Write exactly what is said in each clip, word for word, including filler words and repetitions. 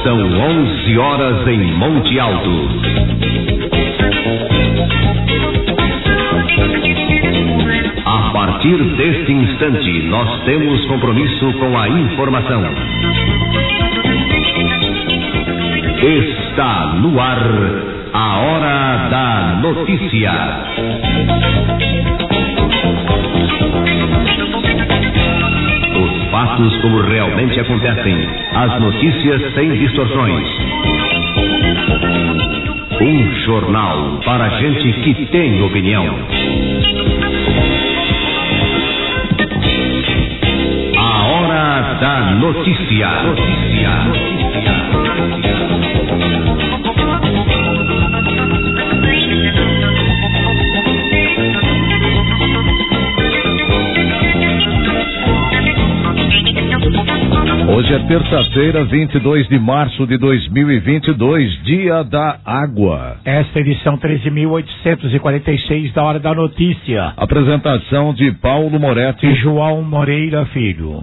São onze horas em Monte Alto. A partir deste instante, nós temos compromisso com a informação. Está no ar a Hora da Notícia. Os fatos como realmente acontecem, as notícias sem distorções. Um jornal para gente que tem opinião. A Hora da Notícia. Notícia. Notícia. Hoje é terça-feira, vinte e dois de março de dois mil e vinte e dois, dia da água. Esta é a edição treze mil oitocentos e quarenta e seis da Hora da Notícia. Apresentação de Paulo Moretti e João Moreira Filho.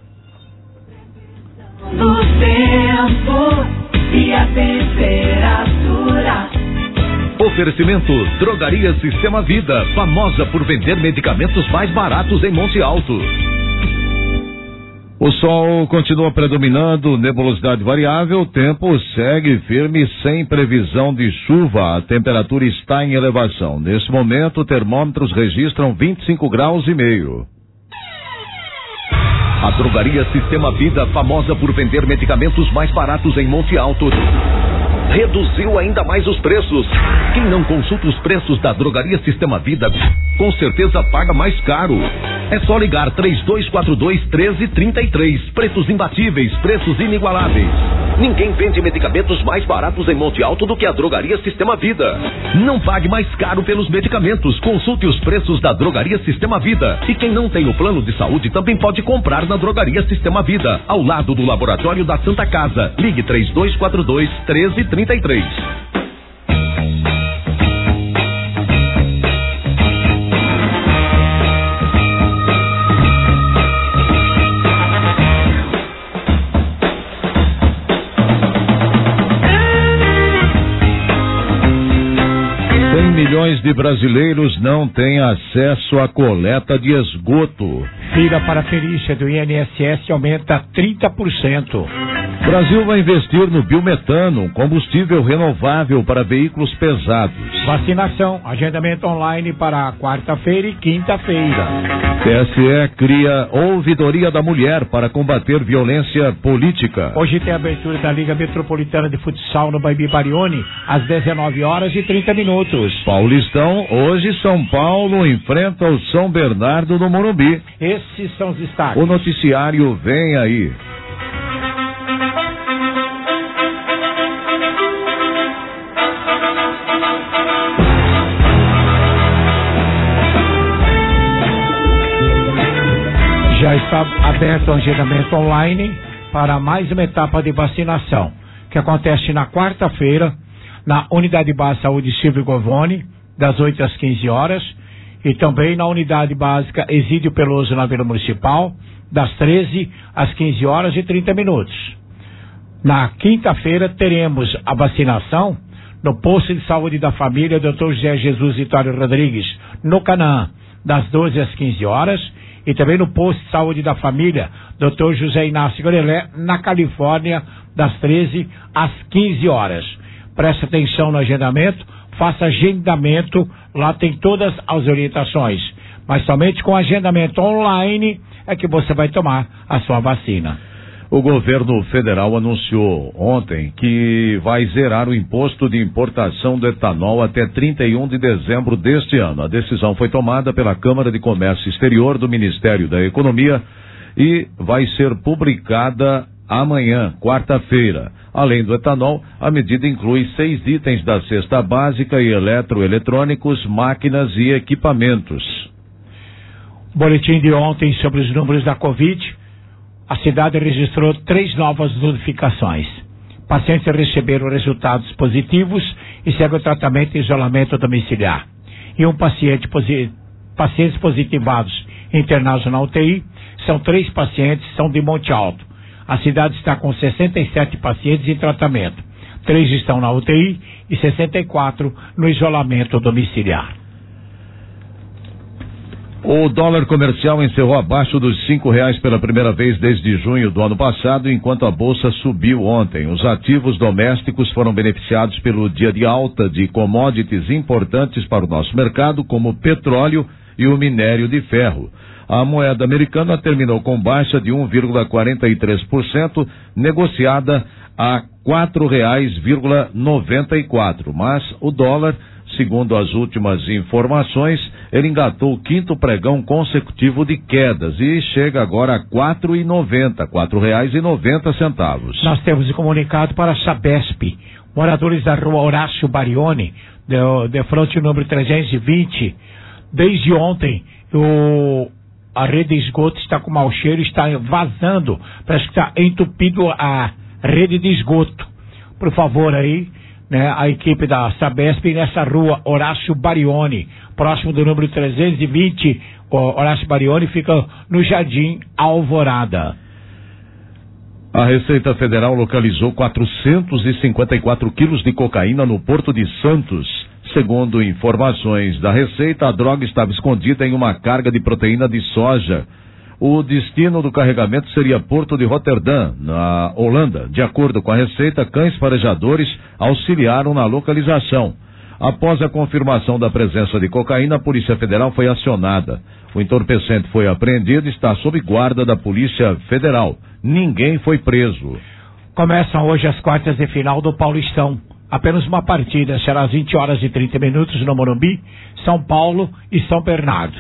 O tempo e a temperatura. Oferecimento Drogaria Sistema Vida, famosa por vender medicamentos mais baratos em Monte Alto. O sol continua predominando, nebulosidade variável, o tempo segue firme sem previsão de chuva, a temperatura está em elevação. Nesse momento, termômetros registram vinte e cinco graus e meio. A Drogaria Sistema Vida, famosa por vender medicamentos mais baratos em Monte Alto, reduziu ainda mais os preços. Quem não consulta os preços da Drogaria Sistema Vida, com certeza paga mais caro. É só ligar três dois quatro dois, um três três três. Preços imbatíveis, preços inigualáveis. Ninguém vende medicamentos mais baratos em Monte Alto do que a Drogaria Sistema Vida. Não pague mais caro pelos medicamentos. Consulte os preços da Drogaria Sistema Vida. E quem não tem o plano de saúde também pode comprar na Drogaria Sistema Vida, ao lado do Laboratório da Santa Casa. Ligue três dois quatro dois, um três três três. Milhões de brasileiros não têm acesso à coleta de esgoto. Fila para a perícia do I N S S aumenta trinta por cento. O Brasil vai investir no biometano, combustível renovável para veículos pesados. Vacinação, agendamento online para quarta-feira e quinta-feira. T S E cria Ouvidoria da Mulher para combater violência política. Hoje tem a abertura da Liga Metropolitana de Futsal no Baby Barione, às dezenove horas e trinta minutos. Paulistão, hoje São Paulo enfrenta o São Bernardo no Morumbi. Esses são os destaques. O noticiário vem aí. Já está aberto o agendamento online para mais uma etapa de vacinação, que acontece na quarta-feira, na Unidade Básica Saúde Silvio Govone, das oito às quinze horas, e também na Unidade Básica Exídio Peloso, na Vila Municipal, das treze às quinze horas e trinta minutos. Na quinta-feira teremos a vacinação no Posto de Saúde da Família doutor José Jesus Vitório Rodrigues, no Canaã, das doze às quinze horas, e também no Posto de Saúde da Família doutor José Inácio Gorelé, na Califórnia, das treze às quinze horas. Preste atenção no agendamento, faça agendamento, lá tem todas as orientações, mas somente com agendamento online é que você vai tomar a sua vacina. O governo federal anunciou ontem que vai zerar o imposto de importação do etanol até trinta e um de dezembro deste ano. A decisão foi tomada pela Câmara de Comércio Exterior do Ministério da Economia e vai ser publicada amanhã, quarta-feira. Além do etanol, a medida inclui seis itens da cesta básica e eletroeletrônicos, máquinas e equipamentos. Boletim de ontem sobre os números da Covid. A cidade registrou três novas notificações. Pacientes receberam resultados positivos e seguem o tratamento em isolamento domiciliar. E um paciente posi... pacientes positivados internados na U T I são três pacientes, são de Monte Alto. A cidade está com sessenta e sete pacientes em tratamento. Três estão na U T I e sessenta e quatro no isolamento domiciliar. O dólar comercial encerrou abaixo dos cinco reais pela primeira vez desde junho do ano passado, enquanto a bolsa subiu ontem. Os ativos domésticos foram beneficiados pelo dia de alta de commodities importantes para o nosso mercado, como o petróleo e o minério de ferro. A moeda americana terminou com baixa de um vírgula quarenta e três por cento, negociada a quatro reais e noventa e quatro, mas o dólar, segundo as últimas informações, ele engatou o quinto pregão consecutivo de quedas e chega agora a quatro e noventa, quatro reais e noventa centavos. Nós temos um comunicado para a Sabesp. Moradores da rua Horácio Barioni, de, de fronte número trezentos e vinte, desde ontem, o, a rede de esgoto está com mau cheiro, está vazando, parece que está entupido a rede de esgoto. Por favor aí, né, a equipe da Sabesp nessa rua Horácio Barioni, próximo do número trezentos e vinte, Horácio Barioni fica no Jardim Alvorada. A Receita Federal localizou quatrocentos e cinquenta e quatro quilos de cocaína no Porto de Santos. Segundo informações da Receita, a droga estava escondida em uma carga de proteína de soja. O destino do carregamento seria Porto de Roterdã, na Holanda. De acordo com a Receita, cães farejadores auxiliaram na localização. Após a confirmação da presença de cocaína, a Polícia Federal foi acionada. O entorpecente foi apreendido e está sob guarda da Polícia Federal. Ninguém foi preso. Começam hoje as quartas de final do Paulistão. Apenas uma partida, será às vinte horas e trinta minutos no Morumbi, São Paulo e São Bernardo.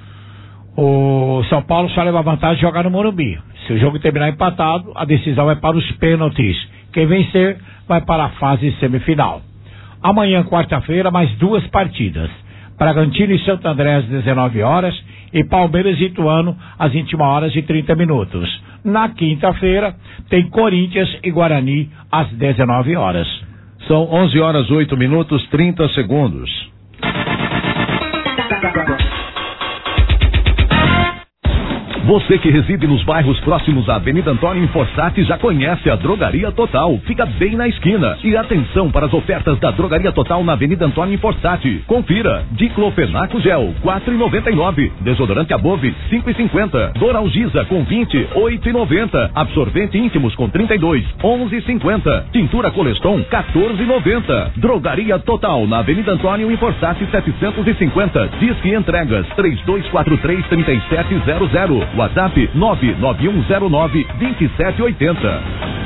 O São Paulo só leva vantagem de jogar no Morumbi. Se o jogo terminar empatado, a decisão é para os pênaltis. Quem vencer vai para a fase semifinal. Amanhã, quarta-feira, mais duas partidas. Bragantino e Santo André às dezenove horas e Palmeiras e Ituano às vinte e uma horas e trinta minutos. Na quinta-feira, tem Corinthians e Guarani às dezenove horas. São onze horas, oito minutos, trinta segundos. Você que reside nos bairros próximos à Avenida Antônio Forçati já conhece a Drogaria Total. Fica bem na esquina. E atenção para as ofertas da Drogaria Total na Avenida Antônio Forçati. Confira. Diclofenaco Gel, quatro e noventa e nove. Desodorante Above, cinco e cinquenta. Doralgiza com vinte, oito e noventa. Absorvente íntimos com trinta e dois, onze e cinquenta. Tintura Coleston, quatorze e noventa. Drogaria Total na Avenida Antônio Forçati setecentos e cinquenta. Disque entregas três dois quatro três, três sete zero zero. WhatsApp nove nove um zero nove, dois sete oito zero.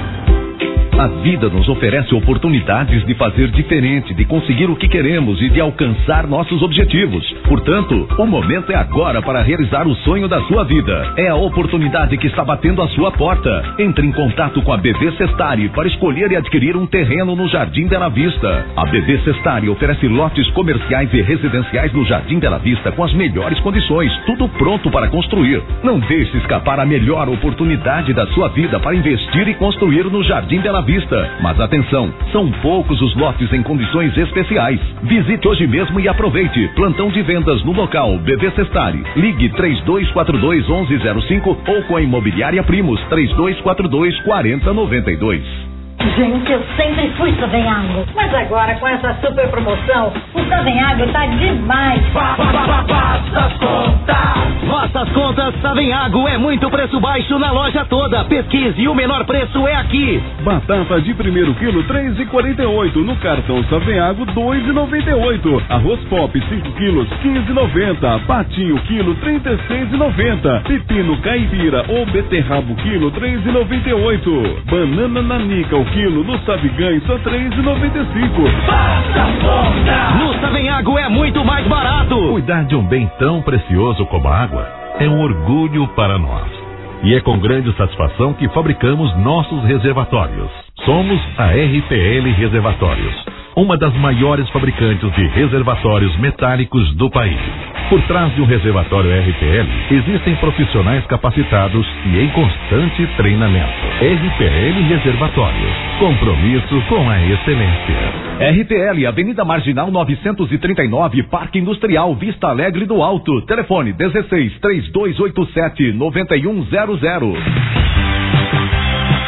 A vida nos oferece oportunidades de fazer diferente, de conseguir o que queremos e de alcançar nossos objetivos. Portanto, o momento é agora para realizar o sonho da sua vida. É a oportunidade que está batendo à sua porta. Entre em contato com a B V Sestari para escolher e adquirir um terreno no Jardim Bela Vista. A B V Sestari oferece lotes comerciais e residenciais no Jardim Bela Vista com as melhores condições, tudo pronto para construir. Não deixe escapar a melhor oportunidade da sua vida para investir e construir no Jardim Bela Vista. Mas atenção, são poucos os lotes em condições especiais. Visite hoje mesmo e aproveite. Plantão de vendas no local B V Sestari. Ligue três dois quatro dois, onze zero cinco ou com a Imobiliária Primos três dois quatro dois, quatro zero nove dois. Gente, eu sempre fui Savenhago, mas agora com essa super promoção, o Savenhago tá demais. Faça as contas! Faça as contas, Savenhago é muito preço baixo na loja toda. Pesquise e o menor preço é aqui. Batata de primeiro quilo três e quarenta e oito, no cartão Savenhago dois e noventa e oito. Arroz Pop cinco quilos quinze e noventa. Patinho quilo trinta e seis e noventa. Pepino caipira ou beterrabo quilo três e noventa e oito. Banana nanica o quilo no Savigães só três e noventa e cinco. Faça as contas! No Savenhago é muito mais barato. Cuidar de um bem tão precioso como a água é um orgulho para nós. E é com grande satisfação que fabricamos nossos reservatórios. Somos a R P L Reservatórios, uma das maiores fabricantes de reservatórios metálicos do país. Por trás de um reservatório R P L, existem profissionais capacitados e em constante treinamento. R P L Reservatórios, compromisso com a excelência. R P L, Avenida Marginal novecentos e trinta e nove, Parque Industrial, Vista Alegre do Alto. Telefone dezesseis, três dois oito sete, nove um zero zero.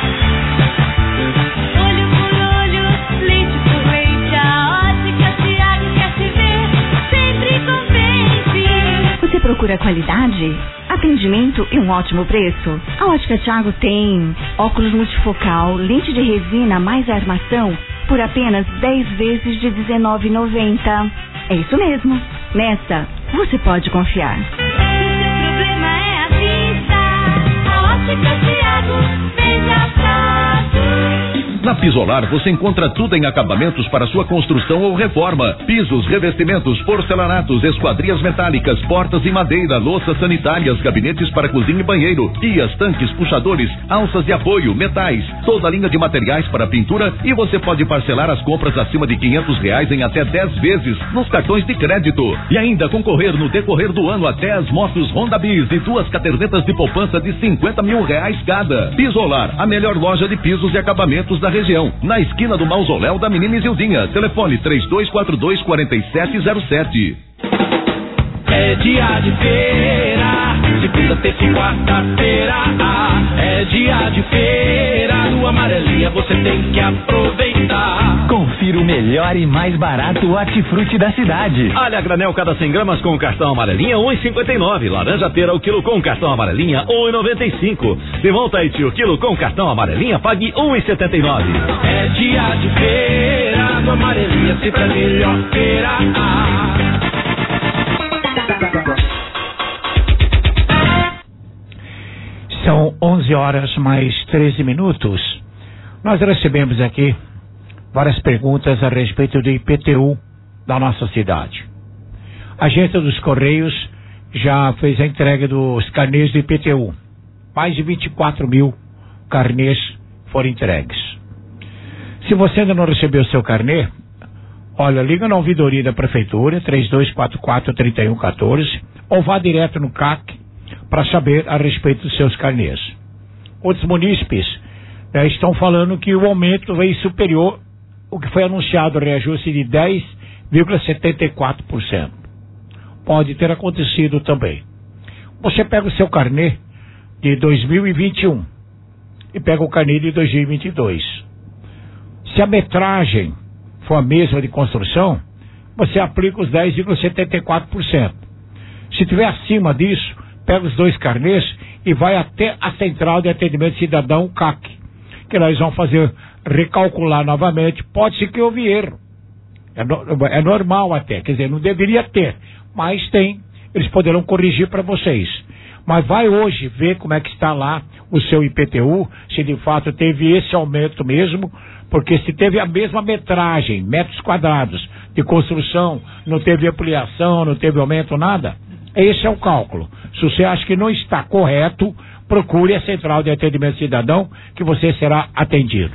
pura qualidade, atendimento e um ótimo preço. A Ótica Thiago tem óculos multifocal, lente de resina mais a armação por apenas dez vezes de dezenove reais e noventa centavos. É isso mesmo. Nessa, você pode confiar. Se seu problema é a vista, a Ótica Thiago veja fácil. Na Pisolar você encontra tudo em acabamentos para sua construção ou reforma. Pisos, revestimentos, porcelanatos, esquadrias metálicas, portas em madeira, louças sanitárias, gabinetes para cozinha e banheiro, pias, tanques, puxadores, alças de apoio, metais, toda a linha de materiais para pintura, e você pode parcelar as compras acima de quinhentos reais em até dez vezes nos cartões de crédito. E ainda concorrer no decorrer do ano a dez motos Honda Bis e duas cadernetas de poupança de cinquenta mil reais cada. Pisolar, a melhor loja de pisos e acabamentos da região, na esquina do mausoléu da menina Isildinha. Telefone três dois quatro dois, quatro sete zero sete. É dia de feira, segunda, terça e quarta-feira. É dia de feira, no Amarelinha você tem que aproveitar. Confira o melhor e mais barato hortifruti da cidade. Alha a granel cada cem gramas com cartão Amarelinha um real e cinquenta e nove centavos. Laranja pera o quilo com cartão Amarelinha um real e noventa e cinco centavos. Limão Tahiti o quilo com cartão Amarelinha pague um real e setenta e nove centavos. É dia de feira, no Amarelinha sempre a melhor feira. São onze horas mais treze minutos. Nós recebemos aqui várias perguntas a respeito do I P T U da nossa cidade. A agência dos Correios já fez a entrega dos carnês do I P T U. Mais de vinte e quatro mil carnês foram entregues. Se você ainda não recebeu o seu carnê, olha, liga na ouvidoria da Prefeitura, três dois quatro quatro, três um um quatro, ou vá direto no C A C para saber a respeito dos seus carnês. Outros munícipes né, estão falando que o aumento veio superior ao que foi anunciado, o reajuste de dez vírgula setenta e quatro por cento. Pode ter acontecido também. Você pega o seu carnê de dois mil e vinte e um e pega o carnê de dois mil e vinte e dois. Se a metragem for a mesma de construção, você aplica os dez vírgula setenta e quatro por cento. Se tiver acima disso, pega os dois carnês e vai até a Central de Atendimento Cidadão, C A C, que nós vamos fazer recalcular novamente. Pode ser que houve erro. É, no, é normal até, quer dizer, não deveria ter, mas tem. Eles poderão corrigir para vocês. Mas vai hoje ver como é que está lá o seu I P T U, se de fato teve esse aumento mesmo, porque se teve a mesma metragem, metros quadrados de construção, não teve ampliação, não teve aumento, nada. Esse é o cálculo. Se você acha que não está correto, procure a Central de Atendimento Cidadão, que você será atendido.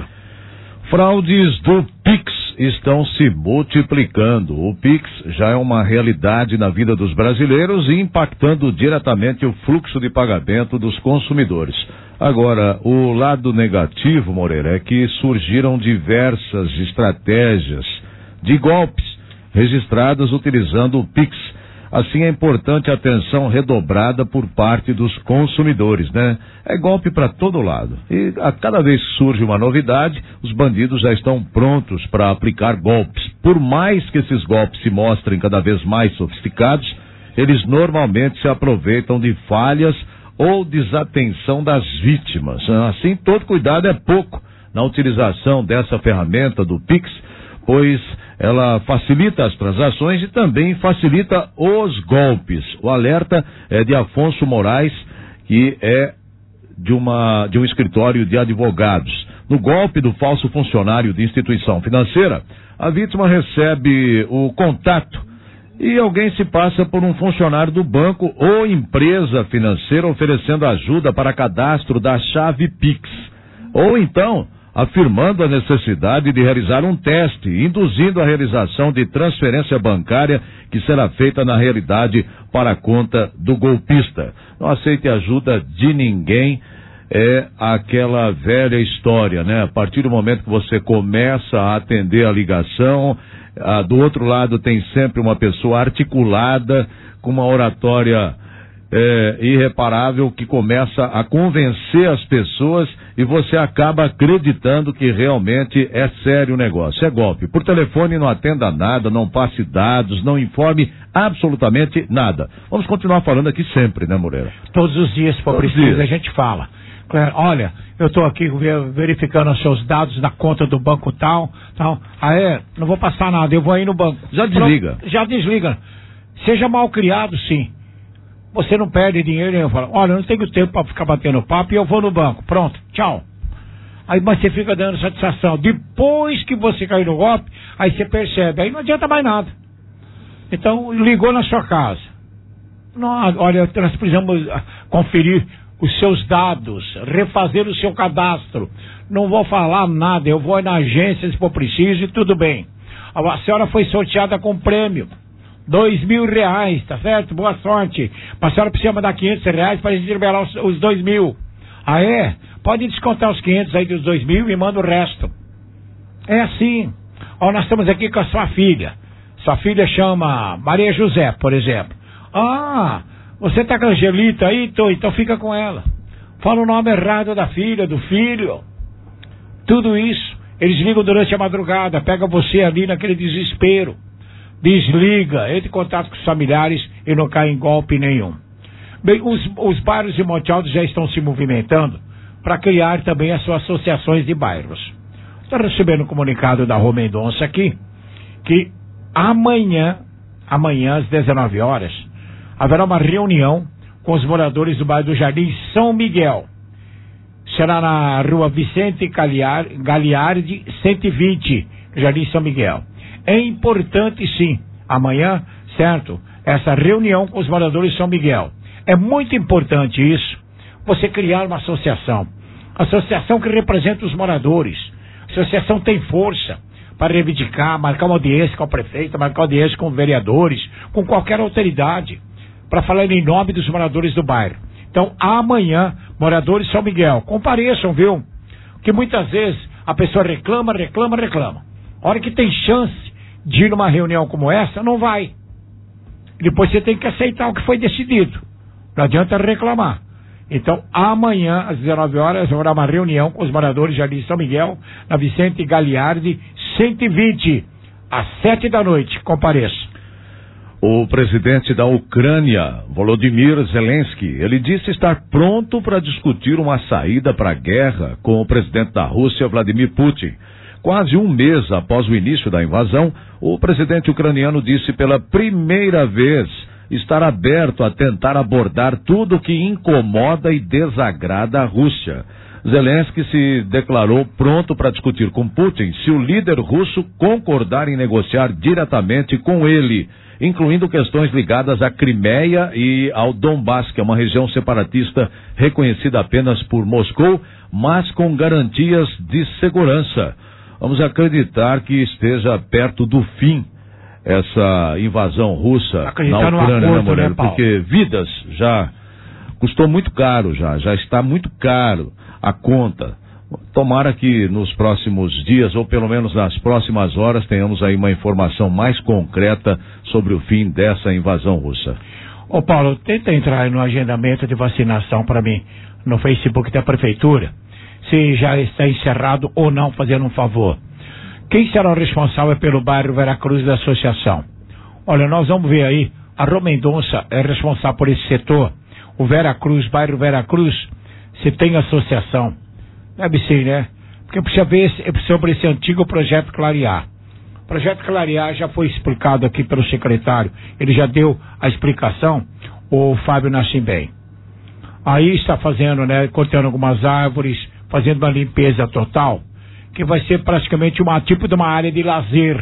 Fraudes do Pix estão se multiplicando. O Pix já é uma realidade na vida dos brasileiros e impactando diretamente o fluxo de pagamento dos consumidores. Agora, o lado negativo, Moreira, é que surgiram diversas estratégias de golpes registradas utilizando o Pix. Assim, é importante a atenção redobrada por parte dos consumidores, né? É golpe para todo lado. E a cada vez que surge uma novidade, os bandidos já estão prontos para aplicar golpes. Por mais que esses golpes se mostrem cada vez mais sofisticados, eles normalmente se aproveitam de falhas ou desatenção das vítimas. Assim, todo cuidado é pouco na utilização dessa ferramenta do Pix, pois ela facilita as transações e também facilita os golpes. O alerta é de Afonso Moraes, que é de, uma, de um escritório de advogados. No golpe do falso funcionário de instituição financeira, a vítima recebe o contato e alguém se passa por um funcionário do banco ou empresa financeira oferecendo ajuda para cadastro da chave Pix. Ou então afirmando a necessidade de realizar um teste, induzindo a realização de transferência bancária que será feita na realidade para a conta do golpista. Não aceite ajuda de ninguém, é aquela velha história, né? A partir do momento que você começa a atender a ligação, ah, do outro lado tem sempre uma pessoa articulada, com uma oratória é, irreparável que começa a convencer as pessoas e você acaba acreditando que realmente é sério o negócio. É golpe. Por telefone não atenda nada, não passe dados, não informe absolutamente nada. Vamos continuar falando aqui sempre, né, Moreira? Todos os dias, se for preciso, a gente fala. Olha, eu estou aqui verificando os seus dados na conta do banco tal, tal. Ah, é? Não vou passar nada, eu vou aí no banco. Já desliga. Já desliga. Seja mal criado, sim. Você não perde dinheiro e eu falo, olha, eu não tenho tempo para ficar batendo papo e eu vou no banco. Pronto, tchau. Aí mas você fica dando satisfação. Depois que você cair no golpe, aí você percebe, aí não adianta mais nada. Então, ligou na sua casa. Não, olha, nós precisamos conferir os seus dados, refazer o seu cadastro. Não vou falar nada, eu vou na agência se for preciso e tudo bem. A senhora foi sorteada com prêmio. Dois mil reais, tá certo? Boa sorte. Mas a senhora precisa mandar quinhentos reais para a gente liberar os, os dois mil. Ah, é? Pode descontar os quinhentos aí dos dois mil e manda o resto. É assim. Ó, nós estamos aqui com a sua filha. Sua filha chama Maria José, por exemplo. Ah, você tá com a Angelita aí? Tô, então fica com ela. Fala o nome errado da filha, do filho. Tudo isso. Eles ligam durante a madrugada, pega você ali naquele desespero. Desliga, entre em contato com os familiares e não cai em golpe nenhum. Bem, os, os bairros de Monte Alto já estão se movimentando para criar também as suas associações de bairros. Estou recebendo um comunicado da Rua Mendonça aqui, que amanhã, amanhã às dezenove horas, haverá uma reunião com os moradores do bairro do Jardim São Miguel. Será na Rua Vicente Galiardi, cento e vinte, Jardim São Miguel. É importante, sim, amanhã, certo? Essa reunião com os moradores de São Miguel. É muito importante isso, você criar uma associação. Associação que representa os moradores. A associação tem força para reivindicar, marcar uma audiência com o prefeito, marcar uma audiência com vereadores, com qualquer autoridade, para falar em nome dos moradores do bairro. Então, amanhã, moradores de São Miguel, compareçam, viu? Porque muitas vezes a pessoa reclama, reclama, reclama. A hora que tem chance de ir numa reunião como essa, não vai. Depois você tem que aceitar o que foi decidido. Não adianta reclamar. Então, amanhã, às dezenove horas, haverá uma reunião com os moradores de São Miguel, na Vicente Galiardi, cento e vinte, às sete da noite. Compareça. O presidente da Ucrânia, Volodymyr Zelensky, ele disse estar pronto para discutir uma saída para a guerra com o presidente da Rússia, Vladimir Putin. Quase um mês após o início da invasão, o presidente ucraniano disse pela primeira vez estar aberto a tentar abordar tudo que incomoda e desagrada a Rússia. Zelensky se declarou pronto para discutir com Putin se o líder russo concordar em negociar diretamente com ele, incluindo questões ligadas à Crimeia e ao Donbass, que é uma região separatista reconhecida apenas por Moscou, mas com garantias de segurança. Vamos acreditar que esteja perto do fim essa invasão russa acreditar na Ucrânia, acordo, né, Moreira? né, Paulo? Porque vidas já custou muito caro, já, já está muito caro a conta. Tomara que nos próximos dias, ou pelo menos nas próximas horas, tenhamos aí uma informação mais concreta sobre o fim dessa invasão russa. Ô Paulo, tenta entrar no agendamento de vacinação para mim no Facebook da prefeitura, se já está encerrado ou não, fazendo um favor. Quem será o responsável pelo bairro Veracruz da associação? Olha, nós vamos ver aí, a Rua Mendonça é responsável por esse setor, o Veracruz, bairro Veracruz, se tem associação. Deve ser, né? Porque precisa ver esse, sobre esse antigo projeto Clarear. O projeto Clarear já foi explicado aqui pelo secretário, ele já deu a explicação, o Fábio Nascimento. Aí está fazendo, né, cortando algumas árvores, fazendo uma limpeza total, que vai ser praticamente uma tipo de uma área de lazer.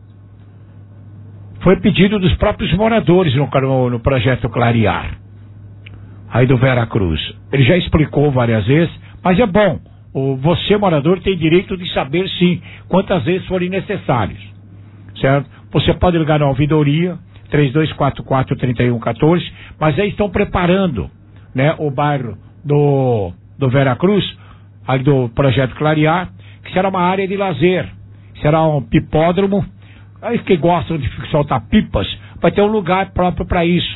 Foi pedido dos próprios moradores no, no, no projeto Clarear, aí do Veracruz. Ele já explicou várias vezes, mas é bom. O, você, morador, tem direito de saber, sim, quantas vezes forem necessários, certo? Você pode ligar na ouvidoria, três dois quatro quatro, três um um quatro, mas aí estão preparando, né, o bairro do, do Veracruz, aí do projeto Clarear, que será uma área de lazer, será um pipódromo, aí que gostam de soltar pipas, vai ter um lugar próprio para isso.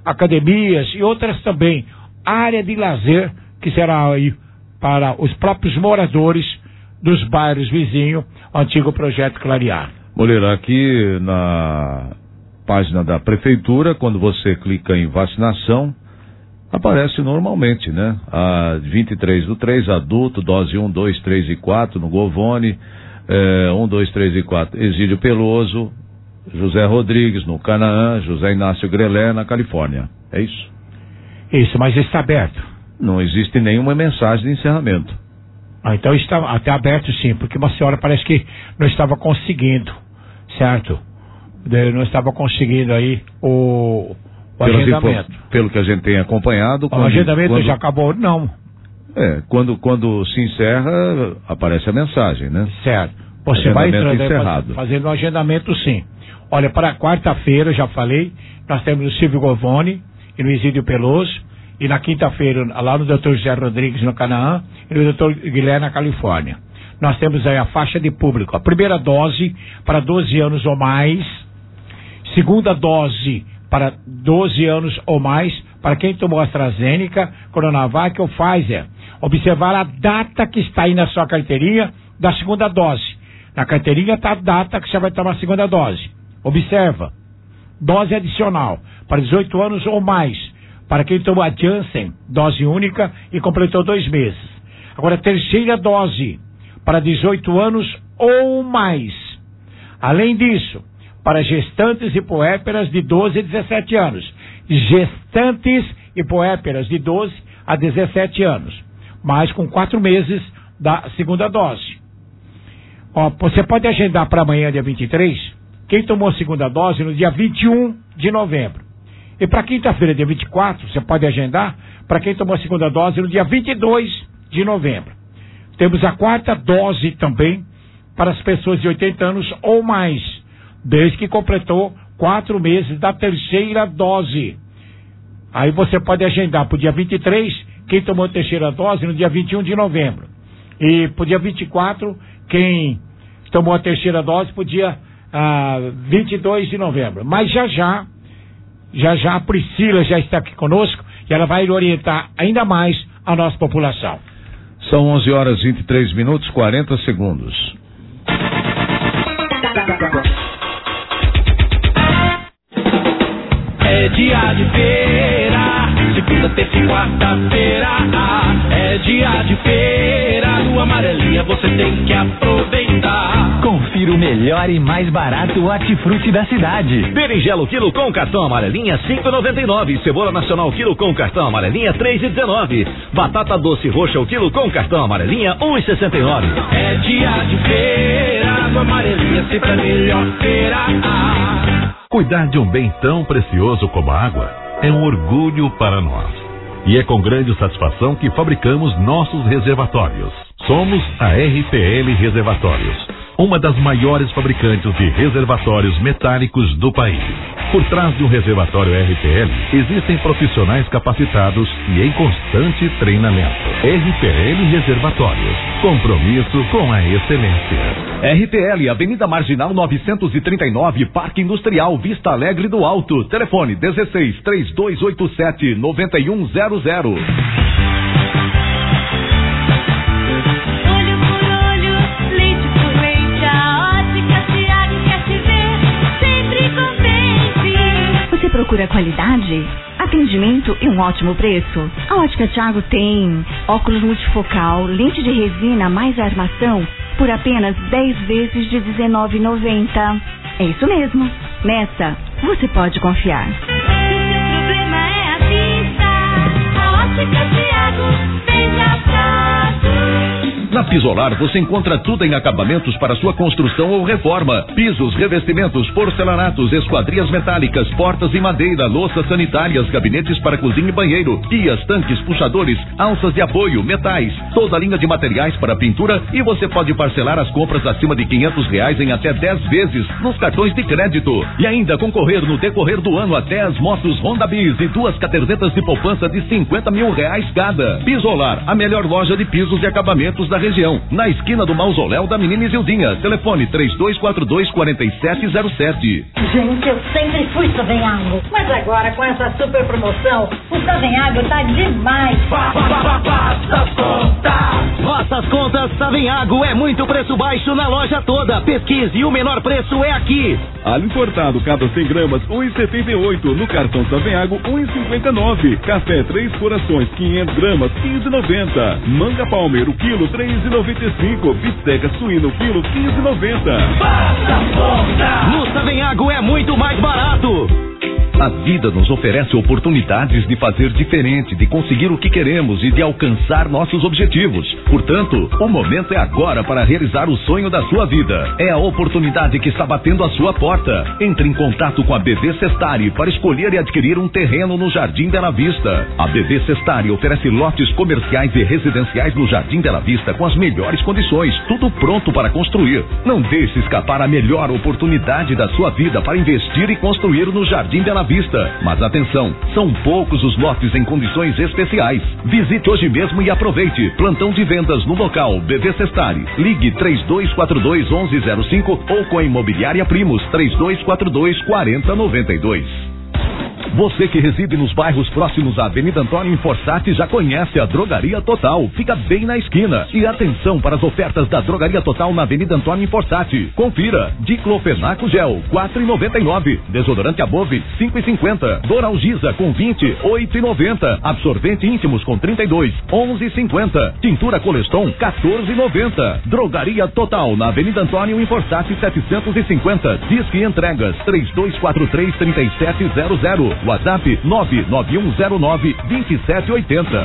academias e outras também. Área de lazer que será aí para os próprios moradores dos bairros vizinhos, o antigo projeto Clarear. Moreira, aqui na página da prefeitura, quando você clica em vacinação, aparece normalmente, né? A vinte e três do três, adulto, dose um, dois, três e quatro no Govone, é, um, dois, três e quatro, Exílio Peloso, José Rodrigues no Canaã, José Inácio Grelé na Califórnia. É isso? Isso, mas está aberto. Não existe nenhuma mensagem de encerramento. Ah, então está até aberto sim, porque uma senhora parece que não estava conseguindo, certo? Não estava conseguindo aí o, o agendamento. Info, pelo que a gente tem acompanhado... O quando, agendamento quando, já acabou? Não. É, quando, quando se encerra, aparece a mensagem, né? Certo. Você vai entrando encerrado. Aí, fazendo um agendamento sim. Olha, para quarta-feira, já falei, nós temos o Silvio Govone e no Exílio Peloso, e na quinta-feira, lá no doutor José Rodrigues, no Canaã, e no doutor Guilherme, na Califórnia. Nós temos aí a faixa de público. A primeira dose para doze anos ou mais. Segunda dose para doze anos ou mais, para quem tomou AstraZeneca, Coronavac ou Pfizer. Observar a data que está aí na sua carteirinha da segunda dose. Na carteirinha está a data que você vai tomar a segunda dose. Observa. Dose adicional para dezoito anos ou mais, para quem tomou a Janssen, dose única, e completou dois meses. Agora, terceira dose, para dezoito anos ou mais. Além disso, para gestantes e puérperas de doze a dezessete anos. Gestantes e puérperas de doze a dezessete anos. Mais com quatro meses da segunda dose. Ó, você pode agendar para amanhã, dia vinte e três, quem tomou a segunda dose no dia vinte e um de novembro. E para quinta-feira, dia vinte e quatro, você pode agendar para quem tomou a segunda dose no dia vinte e dois de novembro. Temos a quarta dose também para as pessoas de oitenta anos ou mais, desde que completou quatro meses da terceira dose. Aí você pode agendar para o dia vinte e três, quem tomou a terceira dose no dia vinte e um de novembro. E para o dia vinte e quatro, quem tomou a terceira dose para o dia ah, vinte e dois de novembro. Mas já já, já já a Priscila já está aqui conosco e ela vai orientar ainda mais a nossa população. São onze horas e vinte e três minutos, quarenta segundos. É dia de feira, segunda, terça e quarta-feira. É dia de feira, no Amarelinha você tem que aproveitar. Confira o melhor e mais barato hortifruti da cidade. Berinjela o quilo com cartão Amarelinha cinco e noventa e nove. Cebola nacional quilo com cartão Amarelinha três e dezenove. Batata doce roxa o quilo com cartão Amarelinha um e sessenta e nove. É dia de feira, no Amarelinha sempre a melhor feira. Cuidar de um bem tão precioso como a água é um orgulho para nós. E é com grande satisfação que fabricamos nossos reservatórios. Somos a R P L Reservatórios, uma das maiores fabricantes de reservatórios metálicos do país. Por trás de um reservatório R P L, existem profissionais capacitados e em constante treinamento. R P L Reservatórios, compromisso com a excelência. R P L, Avenida Marginal novecentos e trinta e nove, Parque Industrial, Vista Alegre do Alto. Telefone dezesseis, três dois oito sete, nove um zero zero. Procura qualidade, atendimento e um ótimo preço? A Ótica Thiago tem óculos multifocal, lente de resina mais armação por apenas dez vezes de dezenove reais e noventa centavos. É isso mesmo. Nessa, você pode confiar. O problema é a vista. A Ótica Thiago veja fácil. Na Pisolar você encontra tudo em acabamentos para sua construção ou reforma. Pisos, revestimentos, porcelanatos, esquadrias metálicas, portas em madeira, louças sanitárias, gabinetes para cozinha e banheiro, pias, tanques, puxadores, alças de apoio, metais, toda a linha de materiais para pintura, e você pode parcelar as compras acima de quinhentos reais em até dez vezes nos cartões de crédito. E ainda concorrer no decorrer do ano até as motos Honda Bis e duas cadernetas de poupança de cinquenta mil reais cada. Pisolar, a melhor loja de pisos e acabamentos da região. região, na esquina do Mausoléu da Menina Isildinha. Telefone três dois quatro dois, quatro sete zero sete. Gente, eu sempre fui Savenhago, mas agora com essa super promoção, o Savenhago tá demais. Faça as contas. Nossas contas Savenhago é muito preço baixo na loja toda. Pesquise e o menor preço é aqui. Alho importado, cada cem gramas, um real e setenta e oito. No cartão Savenhago, um real e cinquenta e nove. Café Três Corações, quinhentas gramas, quinze reais e noventa centavos. Manga Palmer, o quilo, três reais e noventa e cinco. Bisteca suína, o quilo, quinze reais e noventa centavos. Faça as contas. No Savenhago é muito mais barato. A vida nos oferece oportunidades de fazer diferente, de conseguir o que queremos e de alcançar nossos objetivos. Portanto, o momento é agora para realizar o sonho da sua vida. É a oportunidade que está batendo a sua porta. Entre em contato com a B V Sestari para escolher e adquirir um terreno no Jardim Bela Vista. A B V Sestari oferece lotes comerciais e residenciais no Jardim Bela Vista com as melhores condições, tudo pronto para construir. Não deixe escapar a melhor oportunidade da sua vida para investir e construir no Jardim Bela Vista. Mas atenção, são poucos os lotes em condições especiais. Visite hoje mesmo e aproveite. Plantão de vendas no local B V Sestari. Ligue três dois quatro dois, onze zero cinco ou com a Imobiliária Primos três dois quatro dois, quatro zero nove dois. Você que reside nos bairros próximos à Avenida Antônio Forçati já conhece a Drogaria Total. Fica bem na esquina. E atenção para as ofertas da Drogaria Total na Avenida Antônio Forçati. Confira. Diclofenaco Gel, quatro reais e noventa e nove centavos. Desodorante Above, cinco reais e cinquenta centavos. Doralgiza com vinte, oito reais e noventa centavos. Absorvente Íntimos com trinta e dois, onze reais e cinquenta centavos. Tintura Coleston, quatorze reais e noventa centavos. Drogaria Total na Avenida Antônio Forçati, setecentos e cinquenta. Disque entregas três dois quatro três, três sete zero zero. WhatsApp nove nove um zero nove, dois sete oito zero.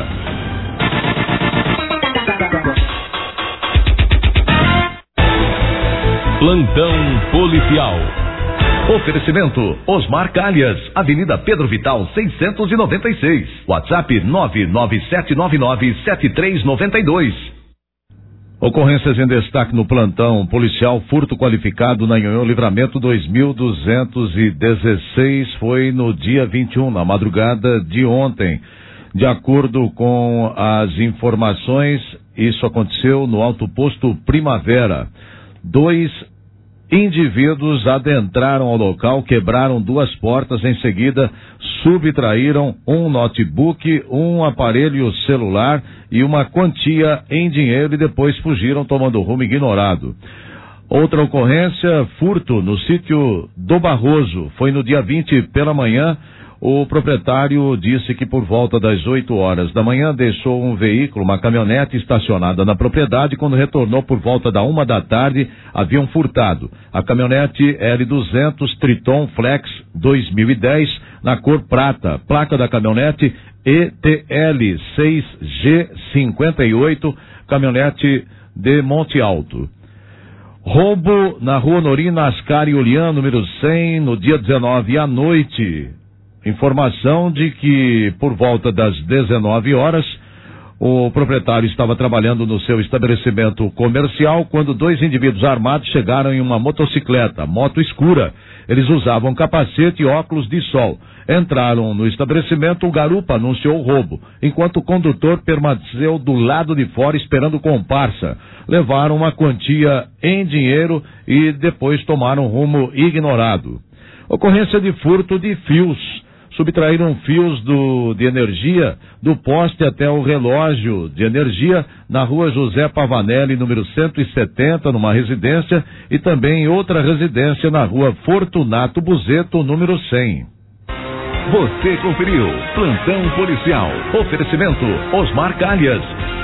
Plantão policial. Oferecimento Osmar Calhas, Avenida Pedro Vital seiscentos e noventa e seis. WhatsApp nove nove sete nove nove, sete três nove dois. Ocorrências em destaque no plantão policial. Furto qualificado na Nhonhô Livramento dois mil duzentos e dezesseis foi no dia vinte e um, na madrugada de ontem. De acordo com as informações, isso aconteceu no Alto Posto Primavera. Dois indivíduos adentraram ao local, quebraram duas portas, em seguida subtraíram um notebook, um aparelho celular e uma quantia em dinheiro e depois fugiram tomando rumo ignorado. Outra ocorrência, furto no sítio do Barroso, foi no dia vinte pela manhã. O proprietário disse que por volta das oito horas da manhã deixou um veículo, uma caminhonete estacionada na propriedade. Quando retornou por volta da uma da tarde, haviam furtado a caminhonete L duzentos Triton Flex dois mil e dez na cor prata, placa da caminhonete E T L seis G cinquenta e oito, caminhonete de Monte Alto. Roubo na rua Norina Ascari Ulian, número cem, no dia dezenove à noite. Informação de que por volta das dezenove horas, o proprietário estava trabalhando no seu estabelecimento comercial quando dois indivíduos armados chegaram em uma motocicleta, moto escura. Eles usavam capacete e óculos de sol. Entraram no estabelecimento, o garupa anunciou o roubo, enquanto o condutor permaneceu do lado de fora esperando comparsa. Levaram uma quantia em dinheiro e depois tomaram rumo ignorado. Ocorrência de furto de fios. Subtraíram fios do, de energia do poste até o relógio de energia na rua José Pavanelli, número cento e setenta, numa residência, e também em outra residência na rua Fortunato Buzeto, número cem. Você conferiu Plantão Policial. Oferecimento Osmar Calhas.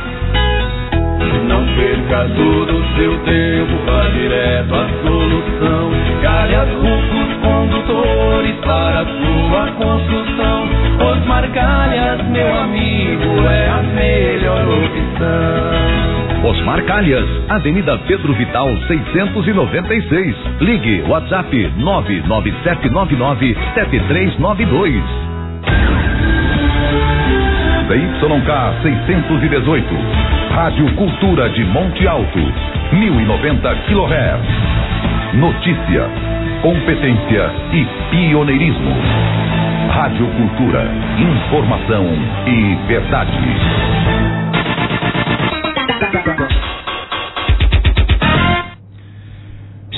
Não perca todo o seu tempo, vá direto à solução. Calhas Rufos Condutores para a sua construção. Osmar Calhas, meu amigo, é a melhor opção. Osmar Calhas, Avenida Pedro Vital seiscentos e noventa e seis. Ligue WhatsApp nove nove sete nove nove, sete três nove dois. C Y K seiscentos e dezoito, Rádio Cultura de Monte Alto, mil e noventa quilohertz. Notícia, competência e pioneirismo. Rádio Cultura, informação e verdade.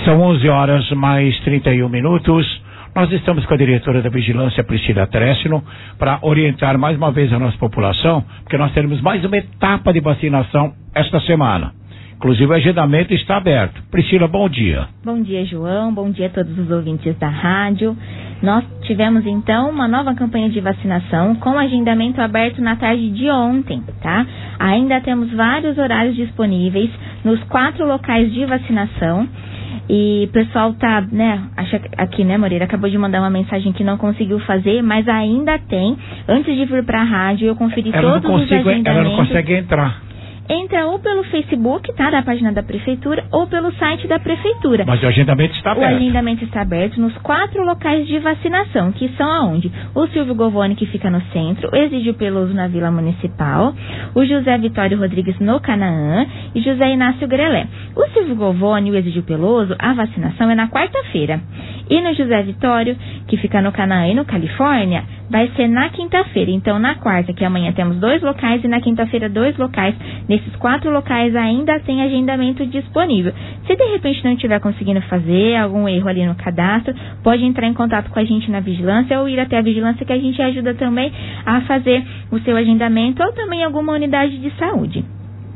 São onze horas mais trinta e um minutos. Nós estamos com a diretora da Vigilância, Priscila Trescino, para orientar mais uma vez a nossa população, porque nós teremos mais uma etapa de vacinação esta semana. Inclusive o agendamento está aberto. Priscila, bom dia. Bom dia, João. Bom dia a todos os ouvintes da rádio. Nós tivemos então uma nova campanha de vacinação com agendamento aberto na tarde de ontem, tá? Ainda temos vários horários disponíveis nos quatro locais de vacinação. E o pessoal tá, né, acha aqui, né, Moreira, acabou de mandar uma mensagem que não conseguiu fazer, mas ainda tem. Antes de vir para a rádio, eu conferi ela todos não consigo, os agendamentos. Ela não consegue entrar. Entra ou pelo Facebook, tá, da página da Prefeitura, ou pelo site da Prefeitura. Mas o agendamento está aberto. O agendamento está aberto nos quatro locais de vacinação, que são aonde? O Silvio Govoni, que fica no centro, o Exídio Peloso na Vila Municipal, o José Vitório Rodrigues no Canaã e José Inácio Grelé. O Silvio Govoni e o Exídio Peloso, a vacinação é na quarta-feira. E no José Vitório, que fica no Canaã e no Califórnia, vai ser na quinta-feira. Então, na quarta, que amanhã temos dois locais, e na quinta-feira dois locais. Nesses quatro locais ainda tem agendamento disponível. Se de repente não estiver conseguindo fazer algum erro ali no cadastro, pode entrar em contato com a gente na vigilância ou ir até a vigilância, que a gente ajuda também a fazer o seu agendamento, ou também alguma unidade de saúde.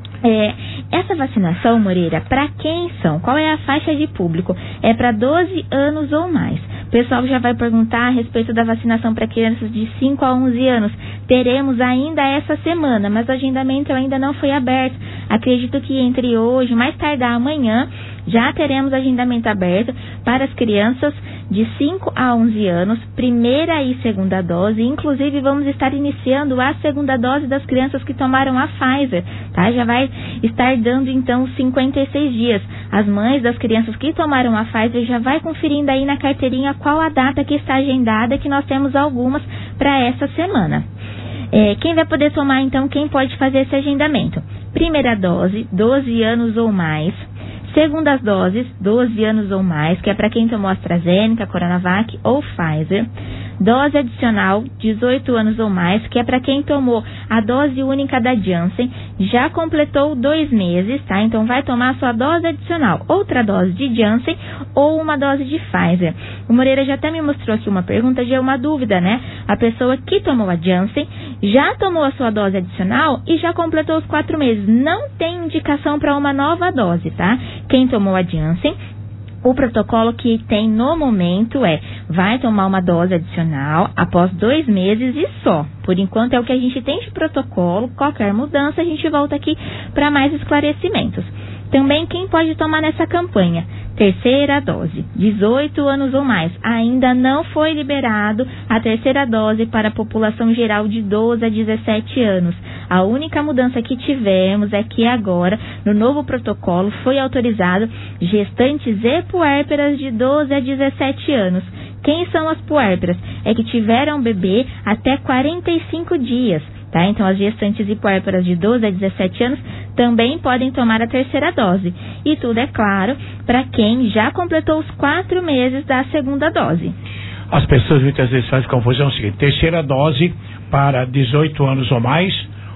É, essa vacinação, Moreira, para quem são? Qual é a faixa de público? É para doze anos ou mais. O pessoal já vai perguntar a respeito da vacinação para crianças de cinco a onze anos. Teremos ainda essa semana, mas o agendamento ainda não foi aberto. Acredito que entre hoje, mais tardar amanhã, já teremos agendamento aberto para as crianças de cinco a onze anos, primeira e segunda dose. Inclusive, vamos estar iniciando a segunda dose das crianças que tomaram a Pfizer, tá? Já vai estar dando, então, cinquenta e seis dias. As mães das crianças que tomaram a Pfizer já vai conferindo aí na carteirinha qual a data que está agendada, que nós temos algumas para essa semana. É, quem vai poder tomar, então, quem pode fazer esse agendamento? Primeira dose, doze anos ou mais. Segundas doses, doze anos ou mais, que é para quem tomou AstraZeneca, Coronavac ou Pfizer. Dose adicional, dezoito anos ou mais, que é para quem tomou a dose única da Janssen, já completou dois meses, tá? Então vai tomar a sua dose adicional, outra dose de Janssen ou uma dose de Pfizer. O Moreira já até me mostrou aqui uma pergunta, já é uma dúvida, né? A pessoa que tomou a Janssen já tomou a sua dose adicional e já completou os quatro meses. Não tem indicação para uma nova dose, tá? Quem tomou a Janssen, o protocolo que tem no momento é, vai tomar uma dose adicional após dois meses e só. Por enquanto é o que a gente tem de protocolo. Qualquer mudança a gente volta aqui para mais esclarecimentos. Também quem pode tomar nessa campanha? Terceira dose, dezoito anos ou mais. Ainda não foi liberado a terceira dose para a população geral de doze a dezessete anos. A única mudança que tivemos é que agora, no novo protocolo, foi autorizado gestantes e puérperas de doze a dezessete anos. Quem são as puérperas? É que tiveram bebê até quarenta e cinco dias. Tá? Então, as gestantes e puérperas de doze a dezessete anos também podem tomar a terceira dose. E tudo, é claro, para quem já completou os quatro meses da segunda dose. As pessoas muitas vezes fazem confusão. É o seguinte: terceira dose para dezoito anos ou mais,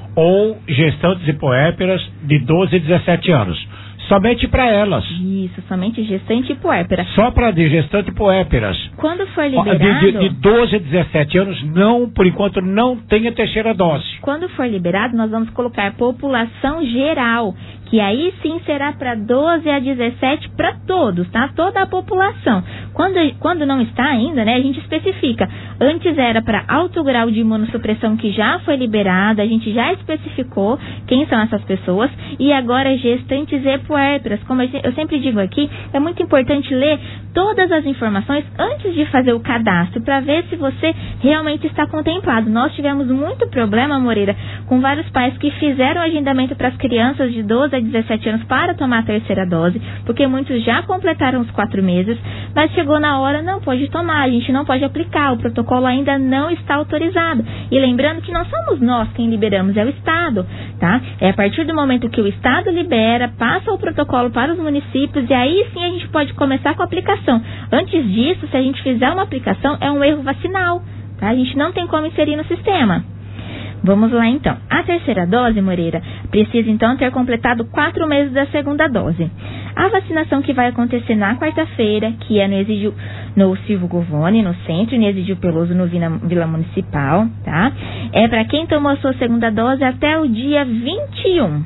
ou gestantes e puérperas de doze a dezessete anos. Somente para elas. Isso, somente gestante e puérpera. Só para de gestante e puérperas. Quando for liberado... De, de, de doze a dezessete anos, não, por enquanto, não tem a terceira dose. Quando for liberado, nós vamos colocar população geral, que aí sim será para doze a dezessete para todos, tá? Toda a população. Quando, quando não está ainda, né, a gente especifica. Antes era para alto grau de imunossupressão, que já foi liberado, a gente já especificou quem são essas pessoas, e agora gestantes e puérperas. Como eu sempre digo aqui, é muito importante ler todas as informações antes de fazer o cadastro, para ver se você realmente está contemplado. Nós tivemos muito problema, Moreira, com vários pais que fizeram agendamento para as crianças de doze a dezessete anos para tomar a terceira dose, porque muitos já completaram os quatro meses, mas chegou na hora, não pode tomar, a gente não pode aplicar, o protocolo ainda não está autorizado. E lembrando que não somos nós quem liberamos, é o Estado, tá? É a partir do momento que o Estado libera, passa o protocolo para os municípios, e aí sim a gente pode começar com a aplicação. Antes disso, se a gente fizer uma aplicação, é um erro vacinal, tá? A gente não tem como inserir no sistema. Vamos lá então. A terceira dose, Moreira, precisa então ter completado quatro meses da segunda dose. A vacinação que vai acontecer na quarta-feira, que é no Exídio, no Silvio Govoni, no centro, e no Exídio Peloso, no Vila, Vila Municipal, tá? É para quem tomou a sua segunda dose até o dia vinte e um,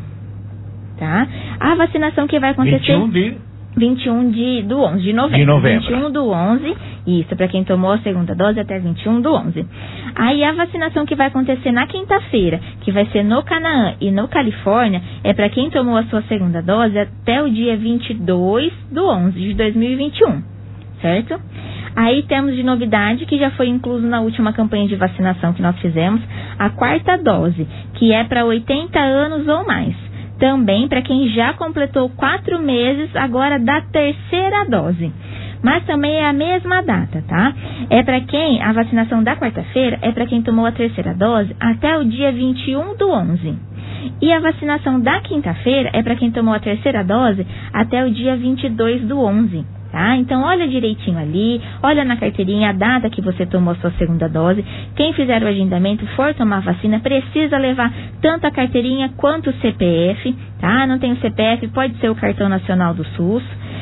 tá? A vacinação que vai acontecer... vinte e um de... vinte e um de, do onze, de novembro. De novembro. vinte e um do onze, isso, para quem tomou a segunda dose até vinte e um do onze. Aí a vacinação que vai acontecer na quinta-feira, que vai ser no Canaã e no Califórnia, é para quem tomou a sua segunda dose até o dia vinte e dois do onze de dois mil e vinte e um, certo? Aí temos de novidade, que já foi incluso na última campanha de vacinação que nós fizemos, a quarta dose, que é para oitenta anos ou mais. Também para quem já completou quatro meses agora da terceira dose. Mas também é a mesma data, tá? É para quem, a vacinação da quarta-feira é para quem tomou a terceira dose até o dia vinte e um do onze. E a vacinação da quinta-feira é para quem tomou a terceira dose até o dia vinte e dois do onze. Tá? Então, olha direitinho ali, olha na carteirinha a data que você tomou a sua segunda dose. Quem fizer o agendamento, for tomar vacina, precisa levar tanto a carteirinha quanto o C P F, tá? Não tem o C P F, pode ser o cartão nacional do SUS.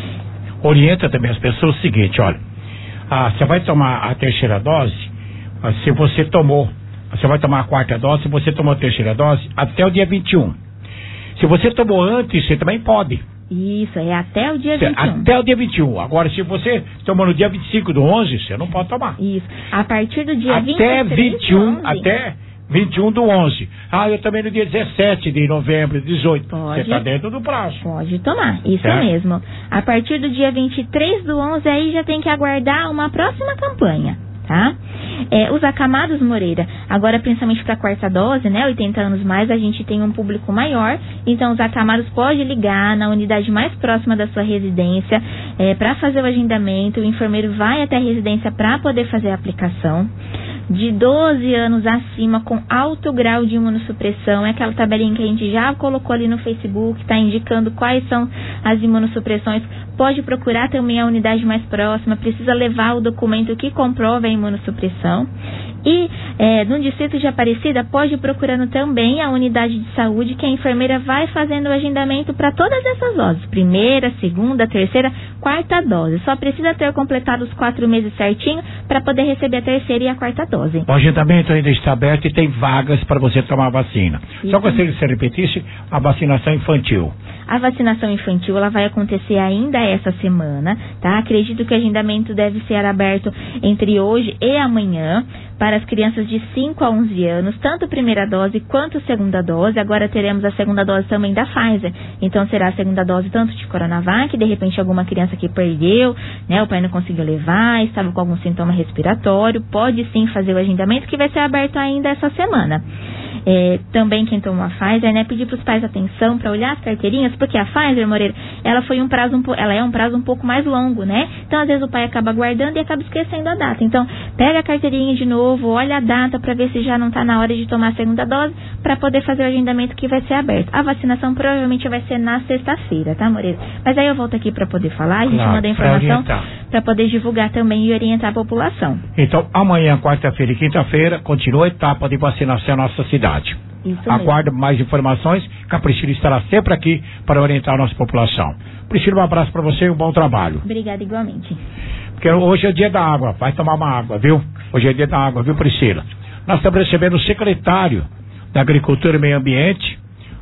Orienta também as pessoas o seguinte, olha, ah, você vai tomar a terceira dose, ah, se você tomou, você vai tomar a quarta dose, se você tomou a terceira dose, até o dia vinte e um. Se você tomou antes, você também pode. Isso, é até o dia vinte e um. Até o dia vinte e um. Agora, se você tomou no dia vinte e cinco do onze, você não pode tomar. Isso. A partir do dia até vinte e um, do onze. até vinte e um do onze. Ah, eu também no dia dezessete de novembro, dezoito. Pode. Você está dentro do prazo. Pode tomar, isso é. mesmo. A partir do dia vinte e três do onze, aí já tem que aguardar uma próxima campanha, tá? É, os acamados, Moreira, agora principalmente para a quarta dose, né, oitenta anos mais, a gente tem um público maior, então os acamados pode ligar na unidade mais próxima da sua residência é, para fazer o agendamento, o enfermeiro vai até a residência para poder fazer a aplicação. De doze anos acima com alto grau de imunossupressão, é aquela tabelinha que a gente já colocou ali no Facebook, está indicando quais são as imunossupressões, pode procurar também a unidade mais próxima, precisa levar o documento que comprova a imunossupressão. E é, no distrito de Aparecida, pode ir procurando também a unidade de saúde, que a enfermeira vai fazendo o agendamento para todas essas doses, primeira, segunda, terceira, quarta dose. Só precisa ter completado os quatro meses certinho para poder receber a terceira e a quarta dose. O agendamento ainda está aberto e tem vagas para você tomar a vacina. Isso. Só gostaria que você repetisse a vacinação infantil. A vacinação infantil, ela vai acontecer ainda essa semana, tá? Acredito que o agendamento deve ser aberto entre hoje e amanhã para as crianças de cinco a onze anos, tanto primeira dose quanto segunda dose. Agora teremos a segunda dose também da Pfizer. Então será a segunda dose tanto de Coronavac, de repente alguma criança que perdeu, né? O pai não conseguiu levar, estava com algum sintoma respiratório, pode sim fazer o agendamento, que vai ser aberto ainda essa semana. É, também quem tomou a Pfizer, né, pedir para os pais atenção para olhar as carteirinhas, porque a Pfizer, Moreira, ela foi um prazo, um, ela é um prazo um pouco mais longo, né? Então às vezes o pai acaba guardando e acaba esquecendo a data. Então pega a carteirinha de novo, olha a data para ver se já não está na hora de tomar a segunda dose, para poder fazer o agendamento que vai ser aberto. A vacinação provavelmente vai ser na sexta-feira, tá, Moreira? Mas aí eu volto aqui para poder falar, a gente claro, manda a informação para poder divulgar também e orientar a população. Então amanhã, quarta-feira e quinta-feira, continua a etapa de vacinação na nossa cidade. Isso Aguardo mesmo. Mais informações, que a Priscila estará sempre aqui para orientar a nossa população. Priscila, um abraço para você e um bom trabalho. Obrigada igualmente. Porque hoje é dia da água, vai tomar uma água, viu? Hoje é dia da água, viu, Priscila? Nós estamos recebendo o secretário da Agricultura e Meio Ambiente,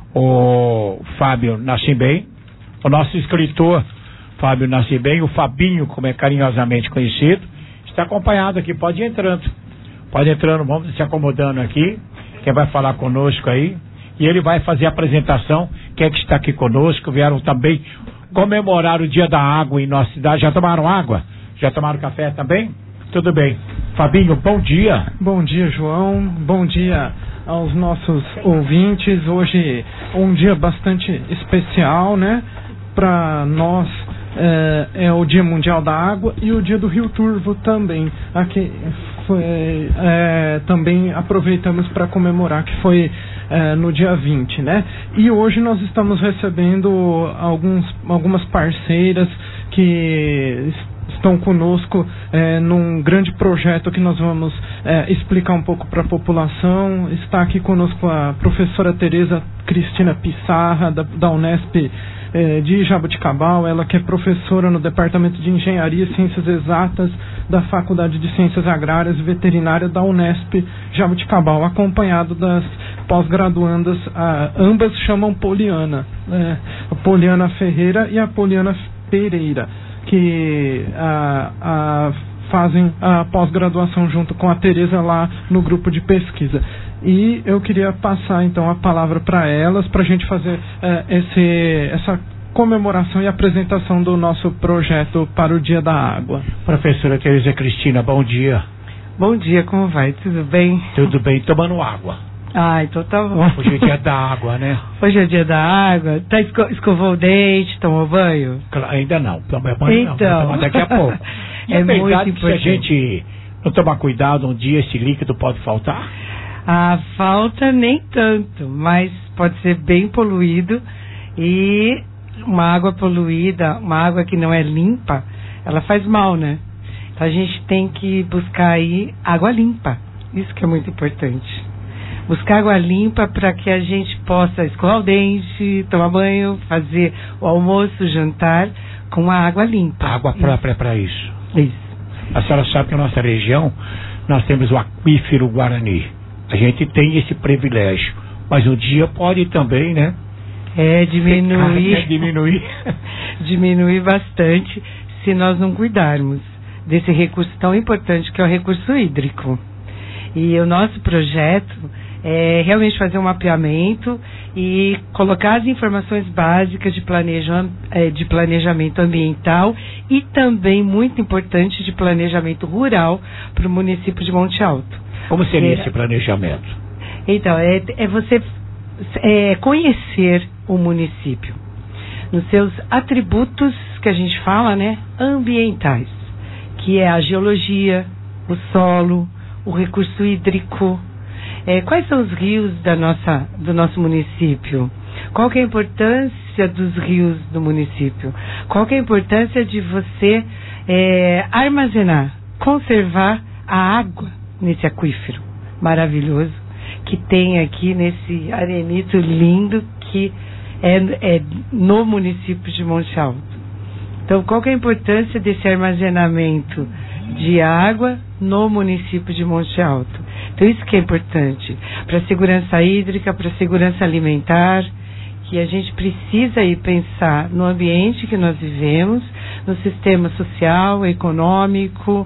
o Fábio Nascimem, o nosso escritor Fábio Nascimem, o Fabinho, como é carinhosamente conhecido, está acompanhado aqui, pode ir entrando. Pode ir entrando, vamos se acomodando aqui. Quem vai falar conosco aí, e ele vai fazer a apresentação. Quem é que está aqui conosco? Vieram também comemorar o dia da água em nossa cidade. Já tomaram água? Já tomaram café também? Tudo bem. Fabinho, bom dia. Bom dia, João. Bom dia aos nossos ouvintes. Hoje um dia bastante especial, né? Para nós é, é o Dia Mundial da Água e o Dia do Rio Turvo também. Aqui foi, é, também aproveitamos para comemorar, que foi é, no dia vinte, né? E hoje nós estamos recebendo alguns, algumas parceiras que estão conosco é, num grande projeto que nós vamos é, explicar um pouco para a população. Está aqui conosco a professora Tereza Cristina Pissarra, da, da Unesp é, de Jaboticabal, ela que é professora no Departamento de Engenharia e Ciências Exatas da Faculdade de Ciências Agrárias e Veterinária da Unesp Jaboticabal, acompanhado das pós-graduandas, ah, ambas chamam Poliana, é, a Poliana Ferreira e a Poliana Pereira, que a, a, fazem a pós-graduação junto com a Tereza lá no grupo de pesquisa. E eu queria passar então a palavra para elas, para a gente fazer é, esse, essa comemoração e apresentação do nosso projeto para o Dia da Água. Professora Tereza Cristina, bom dia. Bom dia, como vai? Tudo bem? Tudo bem, tomando água. Ah, então tá bom. Hoje é dia da água, né? Hoje é dia da água. Tá esco escovou o dente, tomou banho? Claro, ainda não, tomei banho então. não, vou tomar daqui a pouco. E é, é muito verdade importante. que se a gente não tomar cuidado, um dia esse líquido pode faltar? Ah, falta nem tanto, mas pode ser bem poluído, e uma água poluída, uma água que não é limpa, ela faz mal, né? Então a gente tem que buscar aí água limpa, isso que é muito importante. Buscar água limpa para que a gente possa escovar o dente, tomar banho, fazer o almoço, o jantar com a água limpa. Água própria para isso. Isso. A senhora sabe que na nossa região nós temos o aquífero Guarani. A gente tem esse privilégio, mas um dia pode também, né? É, diminuir. É, diminuir. diminuir bastante se nós não cuidarmos desse recurso tão importante que é o recurso hídrico. E o nosso projeto é realmente fazer um mapeamento e colocar as informações básicas de, planeja, de planejamento ambiental e também, muito importante, de planejamento rural para o município de Monte Alto. Como seria é, esse planejamento? Então, é, é você é, conhecer o município nos seus atributos que a gente fala, né, ambientais, que é a geologia, o solo, o recurso hídrico. É, quais são os rios da nossa, do nosso município? Qual que é a importância dos rios do município? Qual que é a importância de você é, armazenar, conservar a água nesse aquífero maravilhoso que tem aqui nesse arenito lindo que é, é no município de Monte Alto? Então, qual que é a importância desse armazenamento de água no município de Monte Alto? Então, isso que é importante para a segurança hídrica, para a segurança alimentar, que a gente precisa aí pensar no ambiente que nós vivemos, no sistema social, econômico,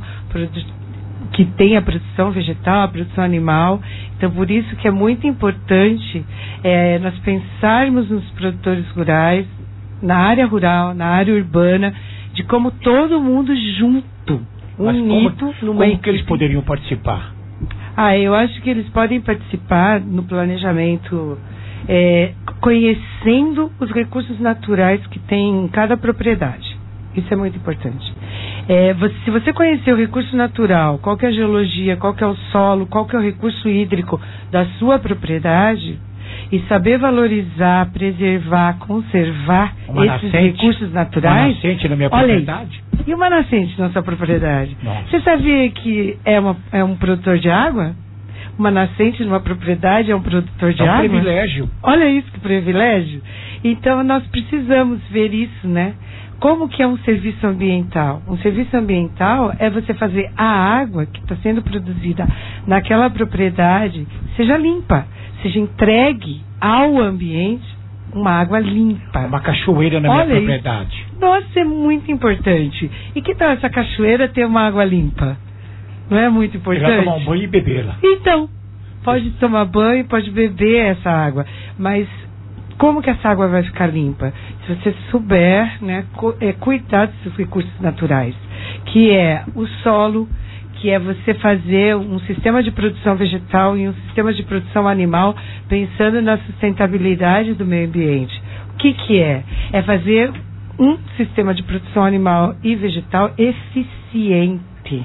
que tem a produção vegetal, a produção animal. Então, por isso que é muito importante é, nós pensarmos nos produtores rurais, na área rural, na área urbana, de como todo mundo junto, Mas unido como, numa como que eles poderiam participar? Ah, eu acho que eles podem participar no planejamento é, conhecendo os recursos naturais que tem em cada propriedade. Isso é muito importante. É, você, se você conhecer o recurso natural, qual que é a geologia, qual que é o solo, qual que é o recurso hídrico da sua propriedade, e saber valorizar, preservar, conservar uma esses nascente, recursos naturais... Uma nascente na minha Olha propriedade? Aí, e uma nascente na sua propriedade? Nossa. Você sabia que é, uma, é um produtor de água? Uma nascente numa propriedade é um produtor de água? É um água? privilégio. Olha isso, que privilégio. Então, nós precisamos ver isso, né? Como que é um serviço ambiental? Um serviço ambiental é você fazer a água que está sendo produzida naquela propriedade seja limpa, seja entregue ao ambiente uma água limpa. Uma cachoeira na Olha minha propriedade. Isso. Nossa, é muito importante. E que tal essa cachoeira ter uma água limpa? Não é muito importante? Pegar, tomar um banho e bebê-la. Então, pode tomar banho, pode beber essa água, mas como que essa água vai ficar limpa? Se você souber, né, cu é, cuidar dos seus recursos naturais, que é o solo, que é você fazer um sistema de produção vegetal e um sistema de produção animal pensando na sustentabilidade do meio ambiente. O que que é? É fazer um sistema de produção animal e vegetal eficiente.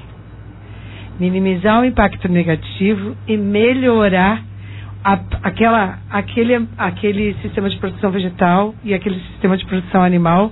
Minimizar o impacto negativo e melhorar A, aquela, aquele, aquele sistema de produção vegetal e aquele sistema de produção animal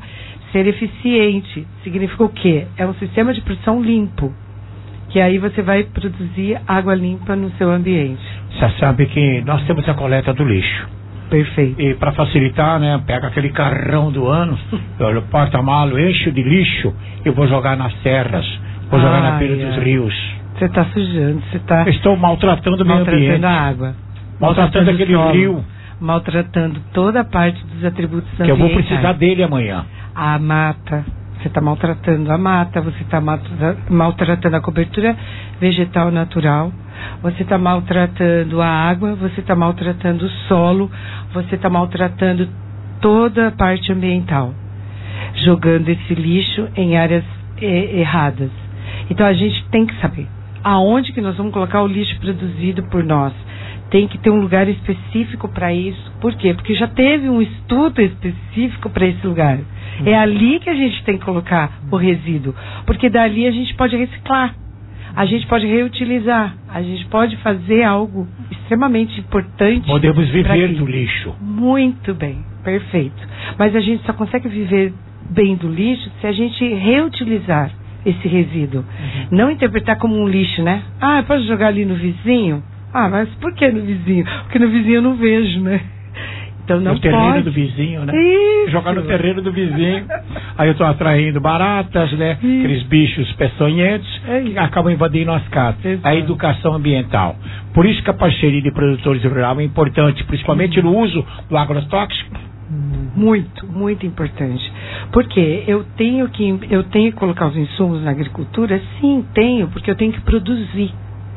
ser eficiente. Significa o quê? É um sistema de produção limpo, que aí você vai produzir água limpa no seu ambiente. Você sabe que nós temos a coleta do lixo. Perfeito. E para facilitar, né, pega aquele carrão do ano, eu porta-malo, encho de lixo e vou jogar nas serras, vou jogar ai, na beira dos ai. rios. Você está sujando, você está... Estou maltratando o meio ambiente. Maltratando a água. Maltratando aquele solo, rio. Maltratando toda a parte dos atributos ambientais. Que eu vou precisar dele amanhã. A mata. Você está maltratando a mata, você está maltratando a cobertura vegetal natural, você está maltratando a água, você está maltratando o solo, você está maltratando toda a parte ambiental, jogando esse lixo em áreas eh, erradas. Então a gente tem que saber aonde que nós vamos colocar o lixo produzido por nós. Tem que ter um lugar específico para isso. Por quê? Porque já teve um estudo específico para esse lugar. Uhum. É ali que a gente tem que colocar o resíduo. Porque dali a gente pode reciclar. A gente pode reutilizar. A gente pode fazer algo extremamente importante. Podemos viver do lixo. Muito bem. Perfeito. Mas a gente só consegue viver bem do lixo se a gente reutilizar esse resíduo. Uhum. Não interpretar como um lixo, né? Ah, pode jogar ali no vizinho? Ah, mas por que no vizinho? Porque no vizinho eu não vejo, né? Então não no pode. No terreno do vizinho, né? Isso. Jogar no terreno do vizinho. Aí eu estou atraindo baratas, né? Isso. Aqueles bichos peçonhentos é que acabam invadindo as casas. Exato. A educação ambiental. Por isso que a parceria de produtores rurais é importante, principalmente no uso do agrotóxico. Muito, muito importante. Porque eu tenho que eu tenho que colocar os insumos na agricultura? Sim, tenho, porque eu tenho que produzir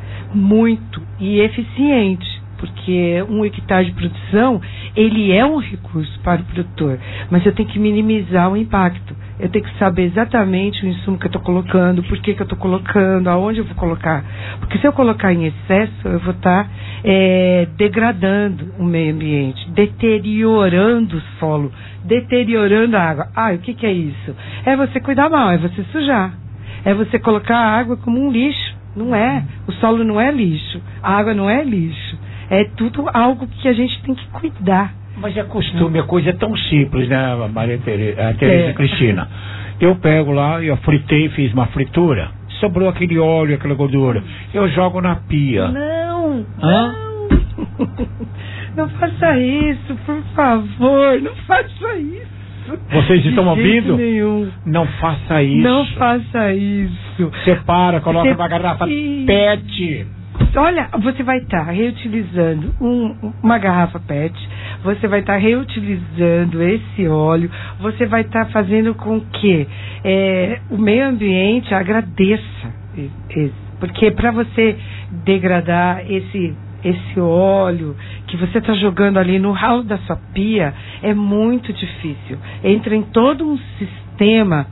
muito e eficiente, porque um hectare de produção, ele é um recurso para o produtor, mas eu tenho que minimizar o impacto. Eu tenho que saber exatamente o insumo que eu estou colocando, por que, que eu estou colocando, aonde eu vou colocar. Porque se eu colocar em excesso, eu vou estar tá, é, degradando o meio ambiente, deteriorando o solo, deteriorando a água. Ah, o que, que é isso? É você cuidar mal, é você sujar. É você colocar a água como um lixo. Não é. O solo não é lixo. A água não é lixo. É tudo algo que a gente tem que cuidar. Mas é costume, a coisa é tão simples, né, Maria Tereza, a Tereza é. Cristina? Eu pego lá, eu fritei, fiz uma fritura, sobrou aquele óleo, aquela gordura. Eu jogo na pia. Não, Hã? não. Não faça isso, por favor. Não faça isso. Vocês estão ouvindo? Nenhum. Não faça isso. Não faça isso. Separa, coloca Você... uma garrafa P E T. Olha, você vai estar tá reutilizando um, uma garrafa P E T, você vai estar tá reutilizando esse óleo, você vai estar tá fazendo com que é, o meio ambiente agradeça. Porque para você degradar esse... esse óleo que você está jogando ali no ralo da sua pia, é muito difícil. Entra em todo um sistema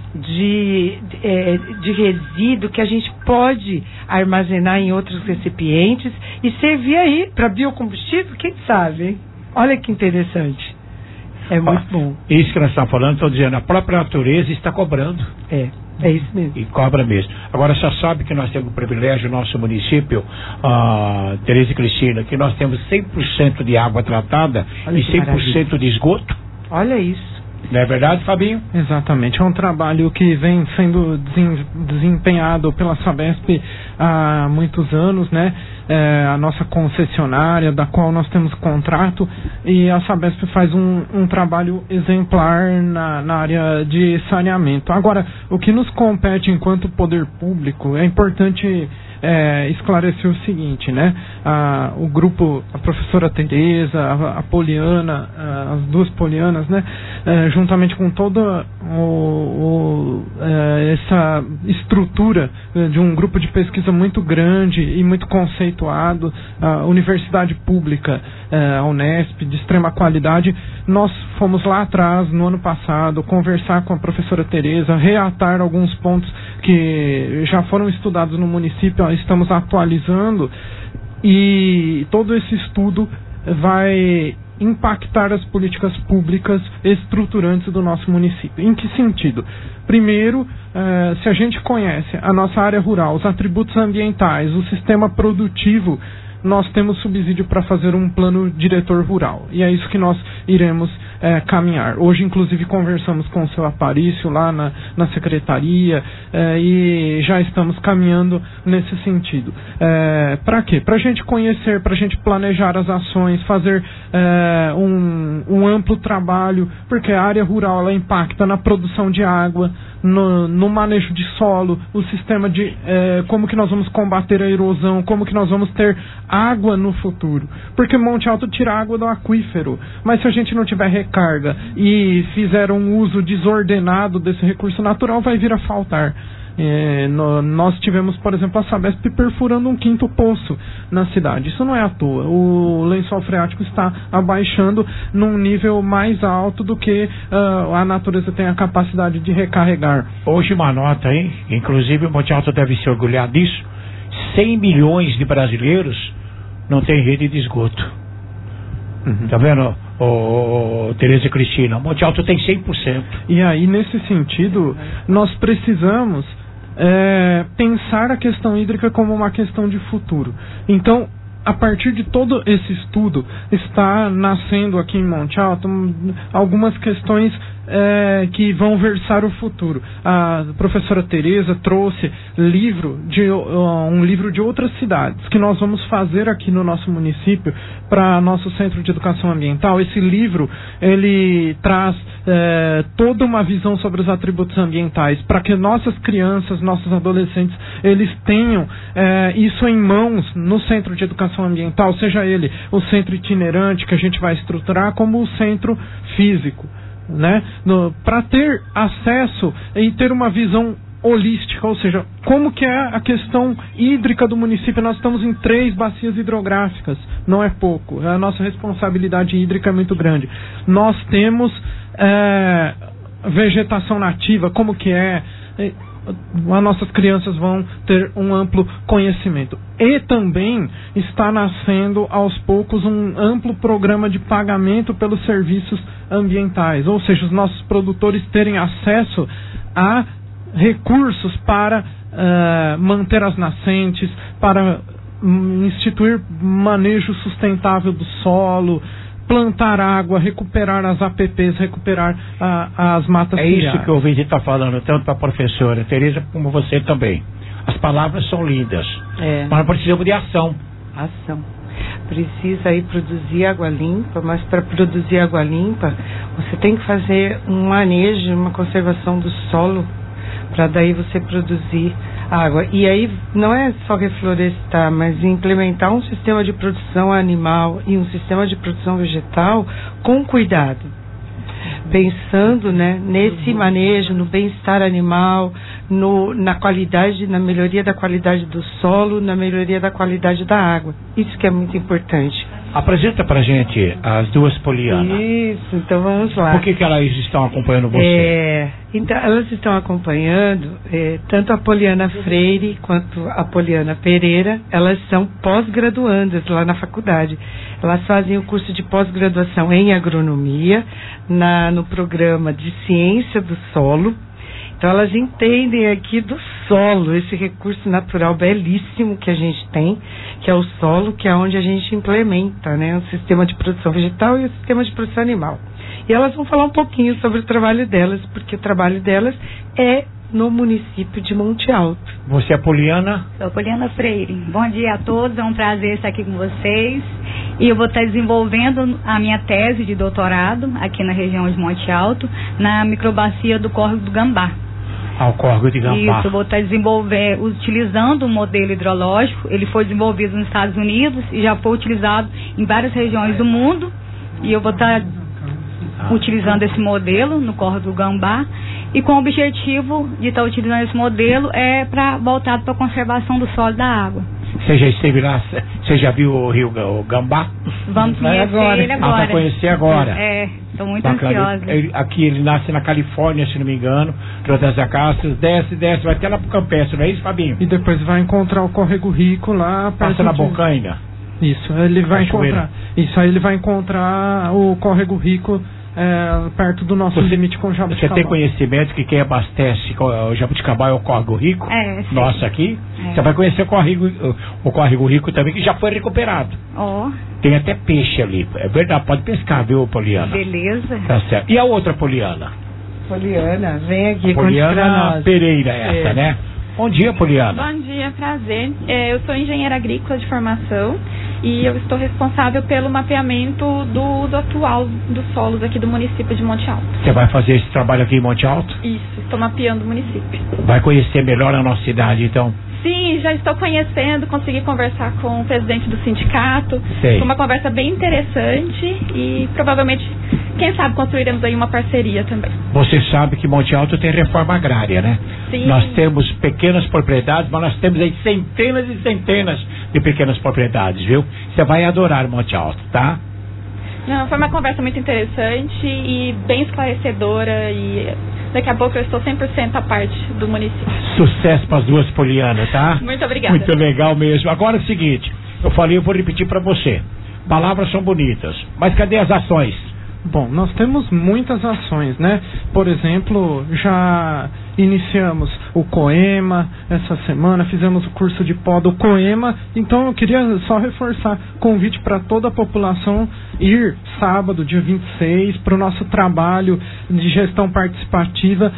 de, de, de resíduo que a gente pode armazenar em outros recipientes e servir aí para biocombustível, quem sabe, hein? Olha que interessante. É muito ah, bom. Isso que nós estamos falando, estou dizendo, a própria natureza está cobrando. É. É isso mesmo. E cobra mesmo. Agora, você sabe que nós temos o privilégio, no nosso município, uh, Tereza e Cristina, que nós temos cem por cento de água tratada. Olha, e cem por cento maravilha. De esgoto. Olha isso. Não é verdade, Fabinho? Exatamente. É um trabalho que vem sendo desempenhado pela Sabesp há muitos anos, né? É a nossa concessionária, da qual nós temos contrato, e a Sabesp faz um, um trabalho exemplar na, na área de saneamento. Agora, o que nos compete enquanto poder público, é importante é, esclarecer o seguinte, né? A, o grupo, a professora Tereza, a, a Poliana, a, as duas Polianas, né? É, juntamente com toda o, o, é, essa estrutura de um grupo de pesquisa muito grande e muito conceituado, a universidade pública, a Unesp, de extrema qualidade, nós fomos lá atrás, no ano passado, conversar com a professora Tereza, reatar alguns pontos que já foram estudados no município, estamos atualizando, e todo esse estudo vai impactar as políticas públicas estruturantes do nosso município. Em que sentido? Primeiro, eh, se a gente conhece a nossa área rural, os atributos ambientais, o sistema produtivo nós temos subsídio para fazer um plano diretor rural. E é isso que nós iremos é, caminhar. Hoje, inclusive, conversamos com o seu Aparício lá na, na secretaria é, e já estamos caminhando nesse sentido. É, para quê? Para a gente conhecer, para a gente planejar as ações, fazer é, um, um amplo trabalho, porque a área rural ela impacta na produção de água, no, no manejo de solo, o sistema de é, como que nós vamos combater a erosão, como que nós vamos ter água no futuro. Porque Monte Alto tira água do aquífero, mas se a gente não tiver recarga e fizer um uso desordenado desse recurso natural, vai vir a faltar. É, no, nós tivemos, por exemplo, a Sabesp perfurando um quinto poço na cidade. Isso não é à toa. O lençol freático está abaixando num nível mais alto do que uh, a natureza tem a capacidade de recarregar. Hoje uma nota aí, inclusive o Monte Alto deve se orgulhar disso, cem milhões de brasileiros não tem rede de esgoto. Uhum. Tá vendo, ô, ô, ô, Tereza e Cristina? O Monte Alto tem cem por cento. E aí, nesse sentido, nós precisamos é, pensar a questão hídrica como uma questão de futuro. Então, a partir de todo esse estudo, está nascendo aqui em Monte Alto algumas questões é, que vão versar o futuro. A professora Tereza trouxe livro de, uh, um livro de outras cidades que nós vamos fazer aqui no nosso município para nosso Centro de Educação Ambiental. Esse livro ele traz é, toda uma visão sobre os atributos ambientais para que nossas crianças, nossos adolescentes, eles tenham é, isso em mãos no Centro de Educação Ambiental, seja ele o centro itinerante que a gente vai estruturar como o centro físico, né? Para ter acesso e ter uma visão holística, ou seja, como que é a questão hídrica do município. Nós estamos em três bacias hidrográficas, não é pouco, a nossa responsabilidade hídrica é muito grande. Nós temos é, vegetação nativa, como que é, as nossas crianças vão ter um amplo conhecimento. E também está nascendo aos poucos um amplo programa de pagamento pelos serviços ambientais, ou seja, os nossos produtores terem acesso a recursos para uh, manter as nascentes, para um, instituir manejo sustentável do solo, plantar água, recuperar as A P Ps, recuperar a, as matas É ciliares. isso que o ouvinte está falando, tanto para a professora Tereza como você também. As palavras são lindas, É. mas precisamos de ação. Ação. Precisa aí produzir água limpa, mas para produzir água limpa, você tem que fazer um manejo, uma conservação do solo, para daí você produzir água. E aí não é só reflorestar, mas implementar um sistema de produção animal e um sistema de produção vegetal com cuidado, pensando, né, nesse manejo, no bem-estar animal, no, na qualidade, na melhoria da qualidade do solo, na melhoria da qualidade da água. Isso que é muito importante. Apresenta pra gente as duas Poliana. Isso, então vamos lá. Por que que elas estão acompanhando você? É, então, elas estão acompanhando é, tanto a Poliana Freire quanto a Poliana Pereira. Elas são pós-graduandas lá na faculdade. Elas fazem o curso de pós-graduação em agronomia na, no programa de ciência do solo. Então elas entendem aqui do solo, esse recurso natural belíssimo que a gente tem, que é o solo, que é onde a gente implementa, né, o sistema de produção vegetal e o sistema de produção animal. E elas vão falar um pouquinho sobre o trabalho delas, porque o trabalho delas é no município de Monte Alto. Você é Poliana? Sou Poliana Freire. Bom dia a todos, é um prazer estar aqui com vocês. E eu vou estar desenvolvendo a minha tese de doutorado aqui na região de Monte Alto, na microbacia do Córrego do Gambá. Ao Córrego de Gambá. Isso, eu vou estar desenvolvendo, utilizando um modelo hidrológico. Ele foi desenvolvido nos Estados Unidos e já foi utilizado em várias regiões do mundo. E eu vou estar utilizando esse modelo no Córrego do Gambá. E com o objetivo de estar utilizando esse modelo é para voltado para a conservação do solo e da água. Você já esteve lá? Você já viu o rio o Gambá? Vamos conhecer agora. ele agora. Ah, vai conhecer agora. É, estou muito Bacana. ansiosa. Ele, aqui ele nasce na Califórnia, se não me engano, Rio das Acácias, desce, desce, vai até lá pro Campestre, não é isso, Fabinho? E depois vai encontrar o Córrego Rico lá. Passa na de... Bocaina. Isso, ele vai Cachoeira. encontrar. Isso aí ele vai encontrar o Córrego Rico é, perto do nosso Você- limite com Jabuticabal. Você tem conhecimento que quem abastece co- o Jabuticabal é o Córrego Rico? É, sim. Nossa, aqui. É. Você vai conhecer o Córrego, o Córrego Rico também, que já foi recuperado. Ó, Tem até peixe ali. É verdade, pode pescar, viu, Poliana? beleza. Tá certo. E a outra Poliana? Poliana, vem aqui, conte pra Poliana nós. Pereira, essa, É. né? Bom dia, Poliana. Bom dia, prazer. É, eu sou engenheira agrícola de formação e eu estou responsável pelo mapeamento do uso atual dos solos aqui do município de Monte Alto. Você vai fazer esse trabalho aqui em Monte Alto? Isso, estou mapeando o município. Vai conhecer melhor a nossa cidade, então? Sim, já estou conhecendo, consegui conversar com o presidente do sindicato. Sei. Foi uma conversa bem interessante e provavelmente, quem sabe, construiremos aí uma parceria também. Você sabe que Monte Alto tem reforma agrária, né? Sim. Nós temos pequenas propriedades, mas nós temos aí centenas e centenas de pequenas propriedades, viu? Você vai adorar Monte Alto, tá? Não, foi uma conversa muito interessante e bem esclarecedora e daqui a pouco eu estou cem por cento à parte do município. Sucesso para as duas Polianas, tá? Muito obrigada. Muito legal mesmo. Agora é o seguinte, eu falei, eu vou repetir para você. Palavras são bonitas, mas cadê as ações? Bom, nós temos muitas ações, né? Por exemplo, já iniciamos o COEMA essa semana, fizemos o curso de pó do COEMA, então eu queria só reforçar convite para toda a população ir sábado, dia vinte e seis, para o nosso trabalho de gestão participativa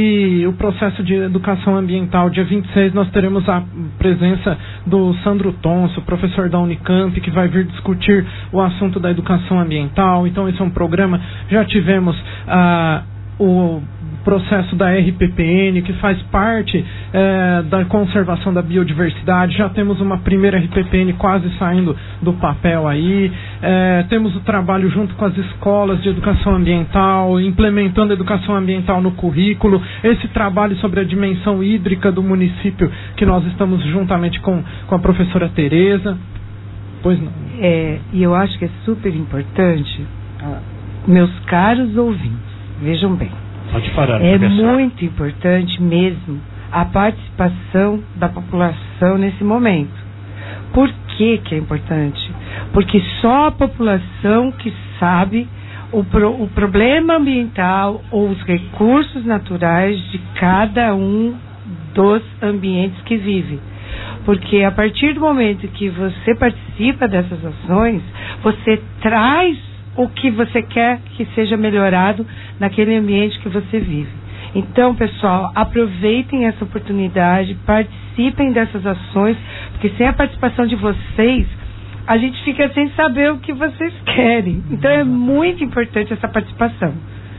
e o processo de educação ambiental. Dia vinte e seis nós teremos a presença do Sandro Tonso, professor da Unicamp, que vai vir discutir o assunto da educação ambiental. Então esse é um programa, já tivemos ah, o processo da R P P N, que faz parte eh, da conservação da biodiversidade. Já temos uma primeira R P P N quase saindo do papel aí. Eh, temos o trabalho junto com as escolas de educação ambiental, implementando a educação ambiental no currículo. Esse trabalho sobre a dimensão hídrica do município, que nós estamos juntamente com, com a professora Tereza. Pois não. É, e eu acho que é super importante, ah, meus caros ouvintes, vejam bem. Pode parar, É professor. muito importante mesmo a participação da população nesse momento. Por que que é importante? Porque só a população que sabe o, pro, o problema ambiental ou os recursos naturais de cada um dos ambientes que vive. Porque a partir do momento que você participa dessas ações, você traz o que você quer que seja melhorado naquele ambiente que você vive. Então, pessoal, aproveitem essa oportunidade, participem dessas ações, porque sem a participação de vocês, a gente fica sem saber o que vocês querem. Então, é muito importante essa participação.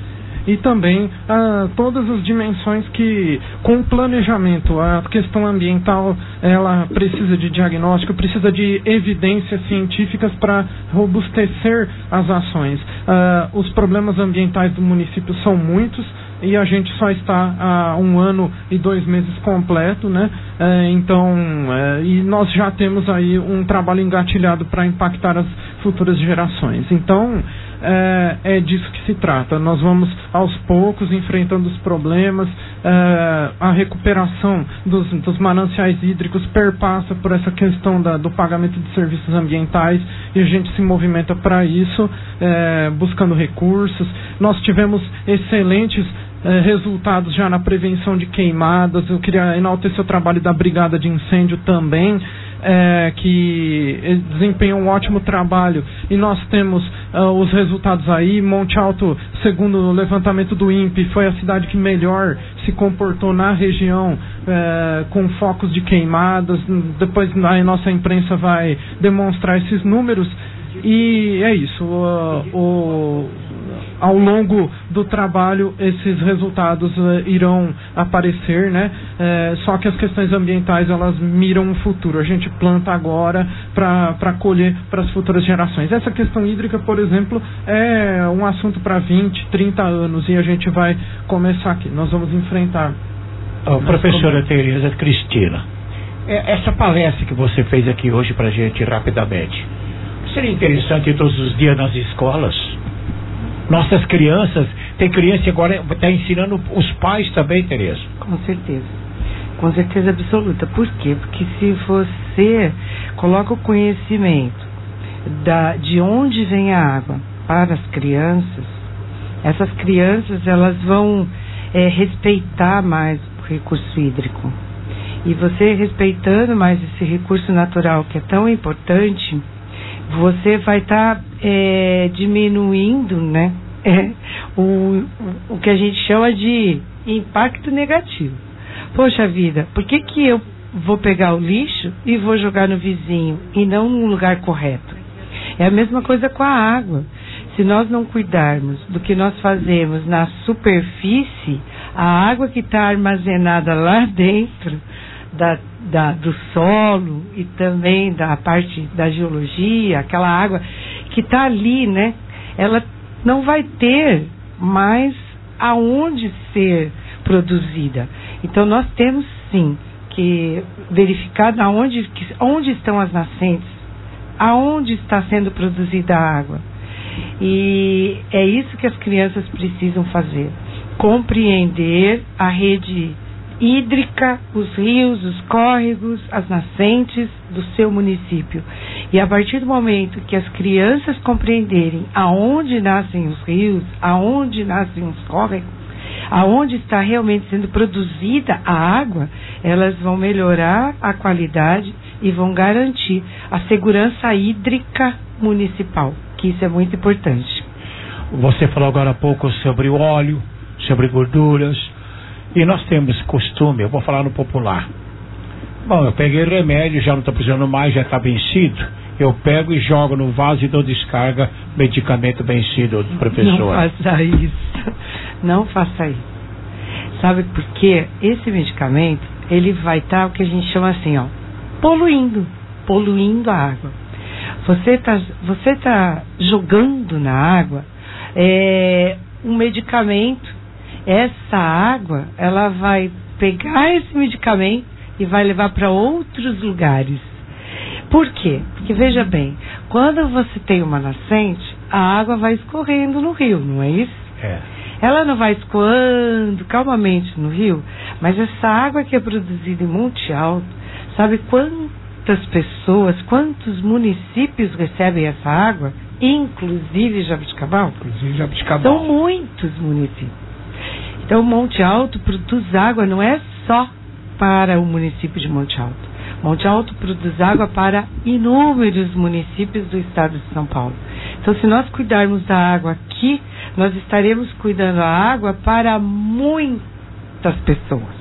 E também ah, todas as dimensões que, com o planejamento, a questão ambiental, ela precisa de diagnóstico, precisa de evidências científicas para robustecer as ações. Ah, os problemas ambientais do município são muitos e a gente só está há um ano e dois meses completo, né? É, então, é, e nós já temos aí um trabalho engatilhado para impactar as futuras gerações. Então, é, é disso que se trata. Nós vamos, aos poucos, enfrentando os problemas. É, a recuperação dos, dos mananciais hídricos perpassa por essa questão da, do pagamento de serviços ambientais e a gente se movimenta para isso, é, buscando recursos. Nós tivemos excelentes É, resultados já na prevenção de queimadas. Eu queria enaltecer o trabalho da Brigada de Incêndio também, é, que desempenha um ótimo trabalho e nós temos uh, os resultados aí. Monte Alto, segundo o levantamento do INPE, foi a cidade que melhor se comportou na região, é, com focos de queimadas. Depois a nossa imprensa vai demonstrar esses números e é isso. O, o ao longo do trabalho esses resultados uh, irão aparecer, né? É, só que as questões ambientais, elas miram o futuro. A gente planta agora para colher para as futuras gerações. Essa questão hídrica, por exemplo, é um assunto para vinte, trinta anos e a gente vai começar aqui. Nós vamos enfrentar. Oh, professora Tereza Cristina, essa palestra que você fez aqui hoje para a gente rapidamente, seria interessante ir todos os dias nas escolas? Nossas crianças, tem criança que agora está ensinando os pais também, Tereza. Com certeza, com certeza absoluta. Por quê? Porque se você coloca o conhecimento da, de onde vem a água para as crianças, Essas crianças, elas vão é, respeitar mais o recurso hídrico. E você respeitando mais esse recurso natural que é tão importante, você vai estar tá, é, diminuindo, né, é, o, o que a gente chama de impacto negativo. Poxa vida, por que que eu vou pegar o lixo e vou jogar no vizinho e não no lugar correto? É a mesma coisa com a água. Se nós não cuidarmos do que nós fazemos na superfície, a água que está armazenada lá dentro da, da, do solo e também da parte da geologia, aquela água que está ali, né? Ela não vai ter mais aonde ser produzida. Então nós temos sim que verificar aonde, onde estão as nascentes, aonde está sendo produzida a água. E é isso que as crianças precisam fazer, compreender a rede hídrica, os rios, os córregos, as nascentes do seu município. E a partir do momento que as crianças compreenderem aonde nascem os rios, aonde nascem os córregos, aonde está realmente sendo produzida a água, elas vão melhorar a qualidade e vão garantir a segurança hídrica municipal, que isso é muito importante. Você falou agora há pouco sobre o óleo, sobre gorduras, e nós temos costume, eu vou falar no popular. Bom, eu peguei remédio, já não estou precisando mais, já está vencido, eu pego e jogo no vaso e dou descarga, medicamento vencido, professor. Não faça isso, não faça isso. Sabe por quê? Esse medicamento, ele vai estar, o que a gente chama assim, ó, poluindo, poluindo a água. Você está você tá jogando na água é, um medicamento. Essa água, ela vai pegar esse medicamento e vai levar para outros lugares. Por quê? Porque veja bem, quando você tem uma nascente, a água vai escorrendo no rio, não é isso? É. Ela não vai escoando calmamente no rio, mas essa água que é produzida em Monte Alto, sabe quantas pessoas, quantos municípios recebem essa água? Inclusive Jabuticabal? Inclusive Jabuticabal. São muitos municípios. Então, Monte Alto produz água não é só para o município de Monte Alto. Monte Alto produz água para inúmeros municípios do estado de São Paulo. Então, se nós cuidarmos da água aqui, nós estaremos cuidando da água para muitas pessoas.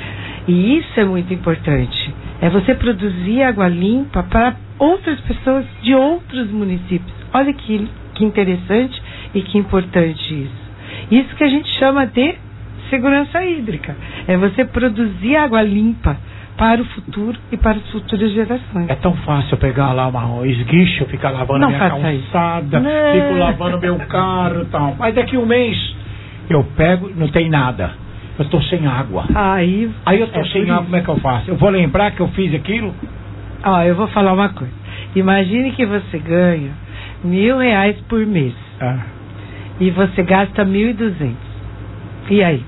E isso é muito importante. É você produzir água limpa para outras pessoas de outros municípios. Olha que, que interessante e que importante isso. Isso que a gente chama de segurança hídrica. É você produzir água limpa para o futuro e para as futuras gerações. É tão fácil pegar lá uma, um esguicho, ficar lavando não minha calçada, fico lavando meu carro e tal. Mas daqui a um mês eu pego, não tem nada. Eu estou sem água. Aí, Aí eu estou é sem água, como é que eu faço? Eu vou lembrar que eu fiz aquilo? Ó, eu vou falar uma coisa. Imagine que você ganha mil reais por mês. Ah. E você gasta mil e duzentos. E aí?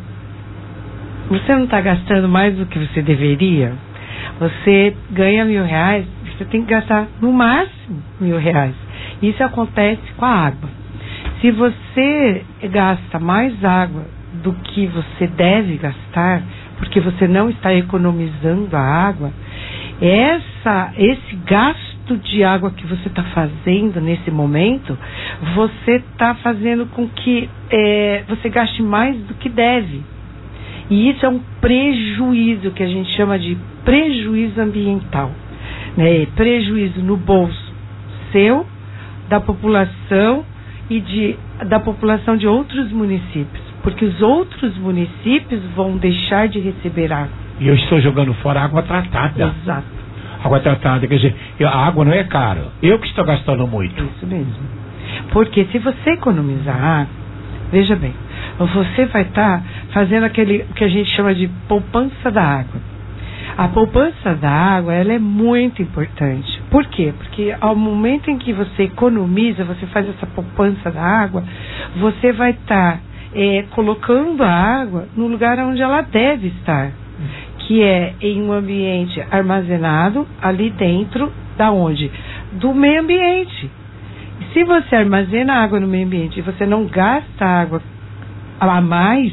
Você não está gastando mais do que você deveria? Você ganha mil reais, você tem que gastar no máximo mil reais. Isso acontece com a água. Se você gasta mais água do que você deve gastar, porque você não está economizando a água, essa, esse gasto de água que você está fazendo nesse momento, você está fazendo com que é, você gaste mais do que deve. E isso é um prejuízo que a gente chama de prejuízo ambiental, né? Prejuízo no bolso seu, da população e de, da população de outros municípios, porque os outros municípios vão deixar de receber água. E eu estou jogando fora água tratada. Exato. Água tratada, quer dizer, a água não é cara, eu que estou gastando muito. Isso mesmo. Porque se você economizar água, veja bem, você vai estar tá fazendo aquele que a gente chama de poupança da água. A poupança da água, ela é muito importante. Por quê? Porque ao momento em que você economiza, você faz essa poupança da água, você vai estar tá, é, colocando a água no lugar onde ela deve estar, que é em um ambiente armazenado ali dentro, da onde? Do meio ambiente. E se você armazena água no meio ambiente e você não gasta água a mais,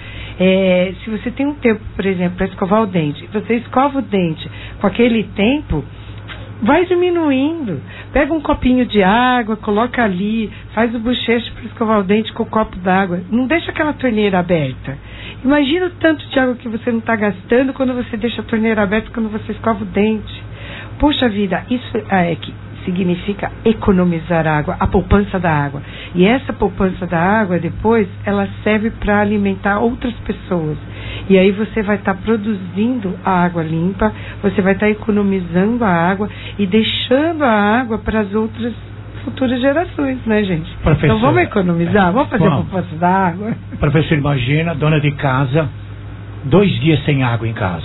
é, se você tem um tempo, por exemplo, para escovar o dente, você escova o dente com aquele tempo, vai diminuindo. Pega um copinho de água, coloca ali, faz o bochecho para escovar o dente com o copo d'água. Não deixa aquela torneira aberta. Imagina o tanto de água que você não está gastando quando você deixa a torneira aberta, quando você escova o dente. Puxa vida, isso é que significa economizar água, a poupança da água. E essa poupança da água, depois, ela serve para alimentar outras pessoas. E aí você vai estar tá produzindo a água limpa, você vai estar tá economizando a água e deixando a água para as outras futuras gerações, né, gente? Professor, então vamos economizar, vamos fazer vamos. a poupança da água. Professor, imagina, dona de casa, dois dias sem água em casa.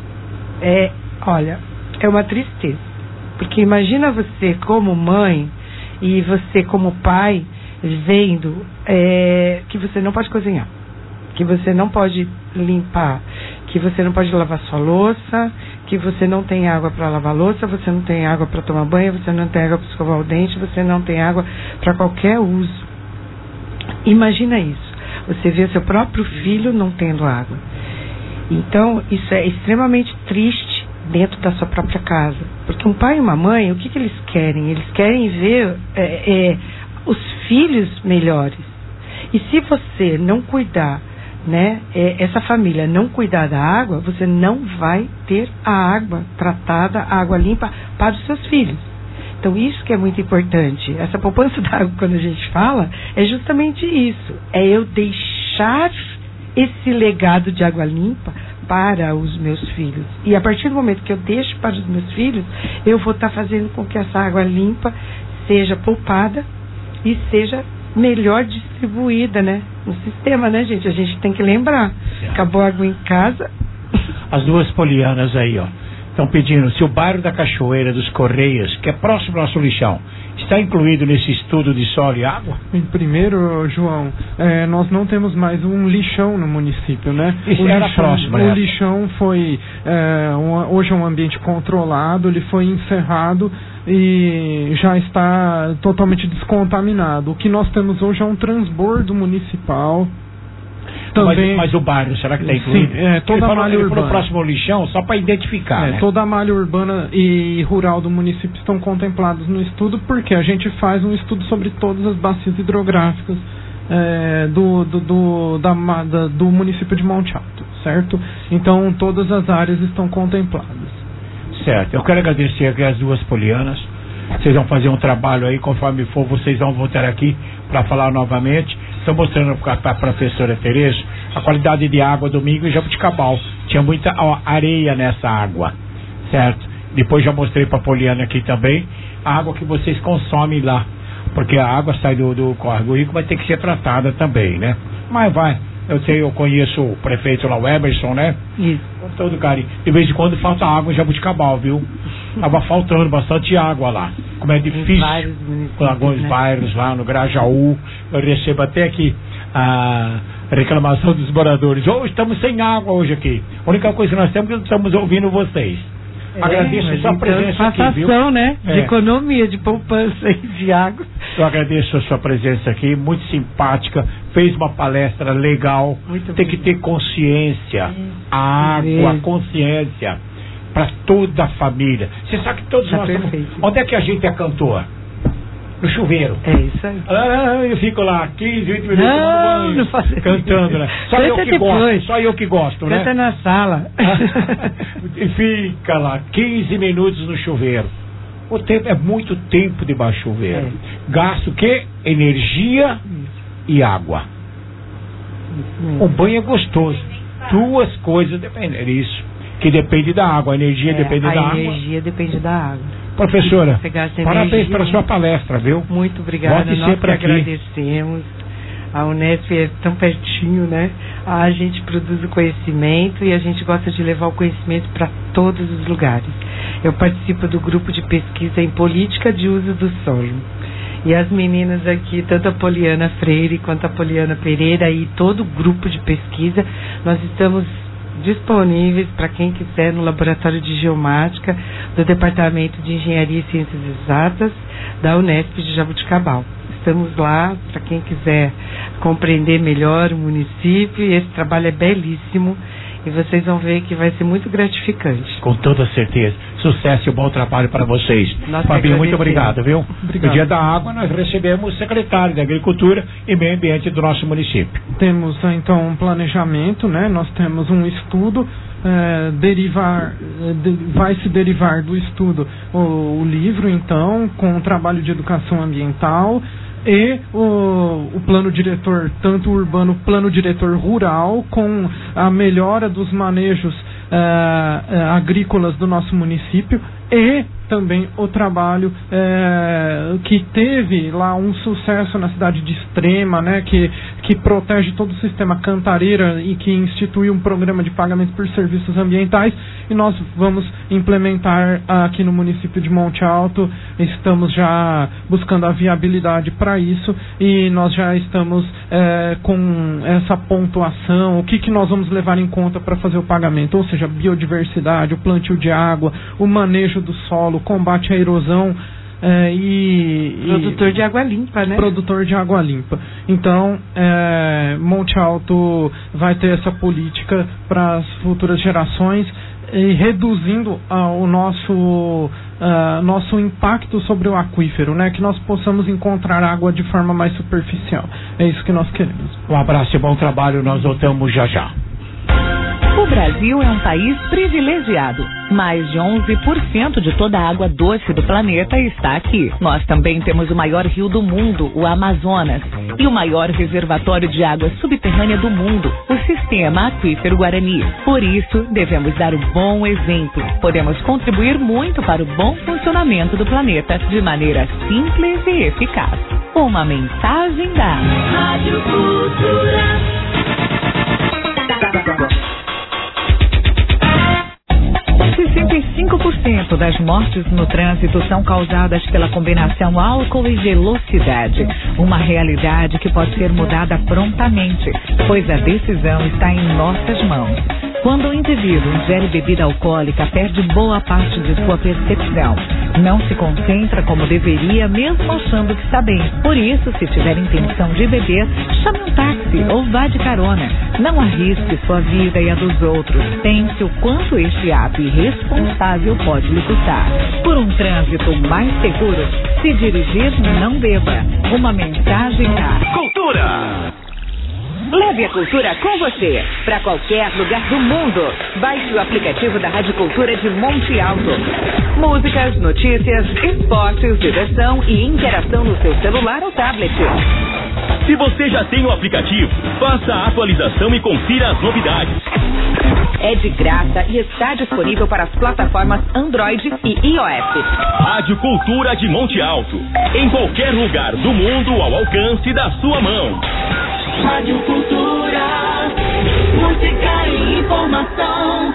É, olha, é uma tristeza. Porque imagina você como mãe e você como pai vendo é, que você não pode cozinhar, que você não pode limpar, que você não pode lavar sua louça, que você não tem água para lavar louça, você não tem água para tomar banho, você não tem água para escovar o dente, você não tem água para qualquer uso. Imagina isso. Você vê seu próprio filho não tendo água. Então, isso é extremamente triste dentro da sua própria casa. Porque um pai e uma mãe, o que, que eles querem? Eles querem ver é, é, os filhos melhores. E se você não cuidar, né, é, essa família não cuidar da água, você não vai ter a água tratada, a água limpa para os seus filhos. Então isso que é muito importante. Essa poupança da água, quando a gente fala, é justamente isso. É eu deixar esse legado de água limpa para os meus filhos. E a partir do momento que eu deixo para os meus filhos, eu vou estar fazendo com que essa água limpa seja poupada e seja melhor distribuída, né? No sistema, né, gente? A gente tem que lembrar. Acabou a água em casa. As duas polianas aí, ó, estão pedindo se o bairro da Cachoeira dos Correias, que é próximo ao nosso lixão, está incluído nesse estudo de solo e água? Primeiro, João, é, nós não temos mais um lixão no município, né? Isso o era lixão, próximo, o né? lixão foi, é, um, hoje é um ambiente controlado, ele foi encerrado e já está totalmente descontaminado. O que nós temos hoje é um transbordo municipal. Também, mas, mas o bairro, será que está incluído? Sim, é, toda ele a malha falou, urbana. Ele próximo ao lixão, só para identificar, é, né? Toda a malha urbana e rural do município estão contemplados no estudo, porque a gente faz um estudo sobre todas as bacias hidrográficas é, do, do, do, da, da, do município de Monte Alto, certo? Então, todas as áreas estão contempladas. Certo, eu quero agradecer aqui as duas polianas. Vocês vão fazer um trabalho aí, conforme for, vocês vão voltar aqui para falar novamente. Estou mostrando para a professora Tereza a qualidade de água domingo em Jabuticabal. Tinha muita ó, areia nessa água, certo? Depois já mostrei para a Poliana aqui também a água que vocês consomem lá, porque a água sai do, do córrego rico, vai ter que ser tratada também, né? Mas vai, eu sei, eu conheço o prefeito lá, o Emerson, né? Isso. Com todo carinho. De vez em quando falta água em Jabuticabal, viu? Tava faltando bastante água lá. Como é difícil, com alguns, né, bairros lá no Grajaú, eu recebo até aqui a reclamação dos moradores. Hoje oh, estamos sem água hoje aqui. A única coisa que nós temos é que estamos ouvindo vocês. É, agradeço a sua presença aqui, viu? Ação, né? De é. economia, de poupança e de água. Eu agradeço a sua presença aqui, muito simpática, fez uma palestra legal. Muito Tem bem. que ter consciência, é. a água, a consciência para toda a família. Você sabe que todos tá nós estamos... Onde é que a gente é cantor? No chuveiro. É isso aí. Ah, eu fico lá quinze, vinte minutos não, banho, não faço cantando, né? Só Canta eu que depois. gosto, só eu que gosto, Canta né? Canta na sala. E fica lá quinze minutos no chuveiro. O tempo é muito tempo debaixo do chuveiro. É. Gasto o quê? Energia e água. O banho é gostoso. Duas coisas dependem disso. Que depende da água, a energia é, depende a da água. A energia depende da água. Professora, parabéns pela sua palestra, viu? Muito obrigada, Volte nós sempre que aqui. agradecemos. A Unesp é tão pertinho, né? A gente produz o conhecimento e a gente gosta de levar o conhecimento para todos os lugares. Eu participo do grupo de pesquisa em política de uso do solo. E as meninas aqui, tanto a Poliana Freire quanto a Poliana Pereira e todo o grupo de pesquisa, nós estamos disponíveis para quem quiser no Laboratório de Geomática do Departamento de Engenharia e Ciências Exatas da Unesp de Jaboticabal. Estamos lá para quem quiser compreender melhor o município e esse trabalho é belíssimo e vocês vão ver que vai ser muito gratificante. Com toda certeza. Sucesso e um bom trabalho para vocês. Nós Fabinho, muito obrigado, viu? Obrigado. No Dia da Água nós recebemos o secretário da Agricultura e Meio Ambiente do nosso município. Temos então um planejamento, né? Nós temos um estudo, é, derivar, de, vai se derivar do estudo o, o livro, então, com o trabalho de educação ambiental e o, o plano diretor, tanto urbano, plano diretor rural, com a melhora dos manejos uh, uh, agrícolas do nosso município e também o trabalho é, que teve lá um sucesso na cidade de Extrema, né, que, que protege todo o sistema Cantareira e que institui um programa de pagamento por serviços ambientais, e nós vamos implementar aqui no município de Monte Alto. Estamos já buscando a viabilidade para isso e nós já estamos é, com essa pontuação, o que, que nós vamos levar em conta para fazer o pagamento, ou seja, biodiversidade, o plantio de água, o manejo do solo, combate à erosão é, e... Produtor e, de água limpa, né? Produtor de água limpa. Então, é, Monte Alto vai ter essa política para as futuras gerações e reduzindo ah, o nosso, ah, nosso impacto sobre o aquífero, né? Que nós possamos encontrar água de forma mais superficial. É isso que nós queremos. Um abraço e bom trabalho, nós voltamos já já. O Brasil é um país privilegiado. Mais de onze por cento de toda a água doce do planeta está aqui. Nós também temos o maior rio do mundo, o Amazonas, e o maior reservatório de água subterrânea do mundo, o Sistema Aquífero Guarani. Por isso, devemos dar o bom exemplo. Podemos contribuir muito para o bom funcionamento do planeta de maneira simples e eficaz. Uma mensagem da Rádio Cultura. sessenta e cinco por cento das mortes no trânsito são causadas pela combinação álcool e velocidade. Uma realidade que pode ser mudada prontamente, pois a decisão está em nossas mãos. Quando o indivíduo ingere bebida alcoólica, perde boa parte de sua percepção. Não se concentra como deveria, mesmo achando que está bem. Por isso, se tiver intenção de beber, chame um táxi ou vá de carona. Não arrisque sua vida e a dos outros. Pense o quanto este ato irresponsável pode lhe custar. Por um trânsito mais seguro, se dirigir, não beba. Uma mensagem da Cultura. Leve a cultura com você, para qualquer lugar do mundo. Baixe o aplicativo da Rádio Cultura de Monte Alto. Músicas, notícias, esportes, diversão e interação no seu celular ou tablet. Se você já tem o aplicativo, faça a atualização e confira as novidades. É de graça e está disponível para as plataformas Android e iOS. Rádio Cultura de Monte Alto. Em qualquer lugar do mundo ao alcance da sua mão. Rádio Cultura, música e informação.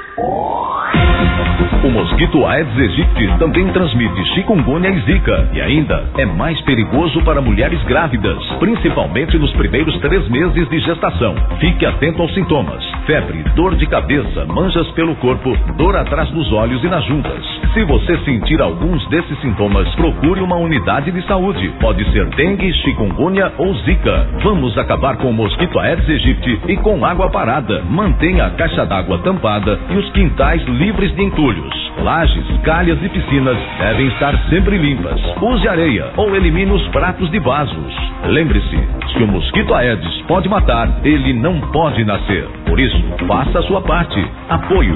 O mosquito Aedes aegypti também transmite chikungunya e zika e ainda é mais perigoso para mulheres grávidas, principalmente nos primeiros três meses de gestação. Fique atento aos sintomas: febre, dor de cabeça, manchas pelo corpo, dor atrás dos olhos e nas juntas. Se você sentir alguns desses sintomas, procure uma unidade de saúde. Pode ser dengue, chikungunya ou zika. Vamos acabar com o mosquito Aedes aegypti e com água parada. Mantenha a caixa d'água tampada e os quintais livres de entulhos. Lajes, calhas e piscinas devem estar sempre limpas. Use areia ou elimine os pratos de vasos. Lembre-se, se o mosquito Aedes pode matar, ele não pode nascer. Por isso, faça a sua parte. Apoio.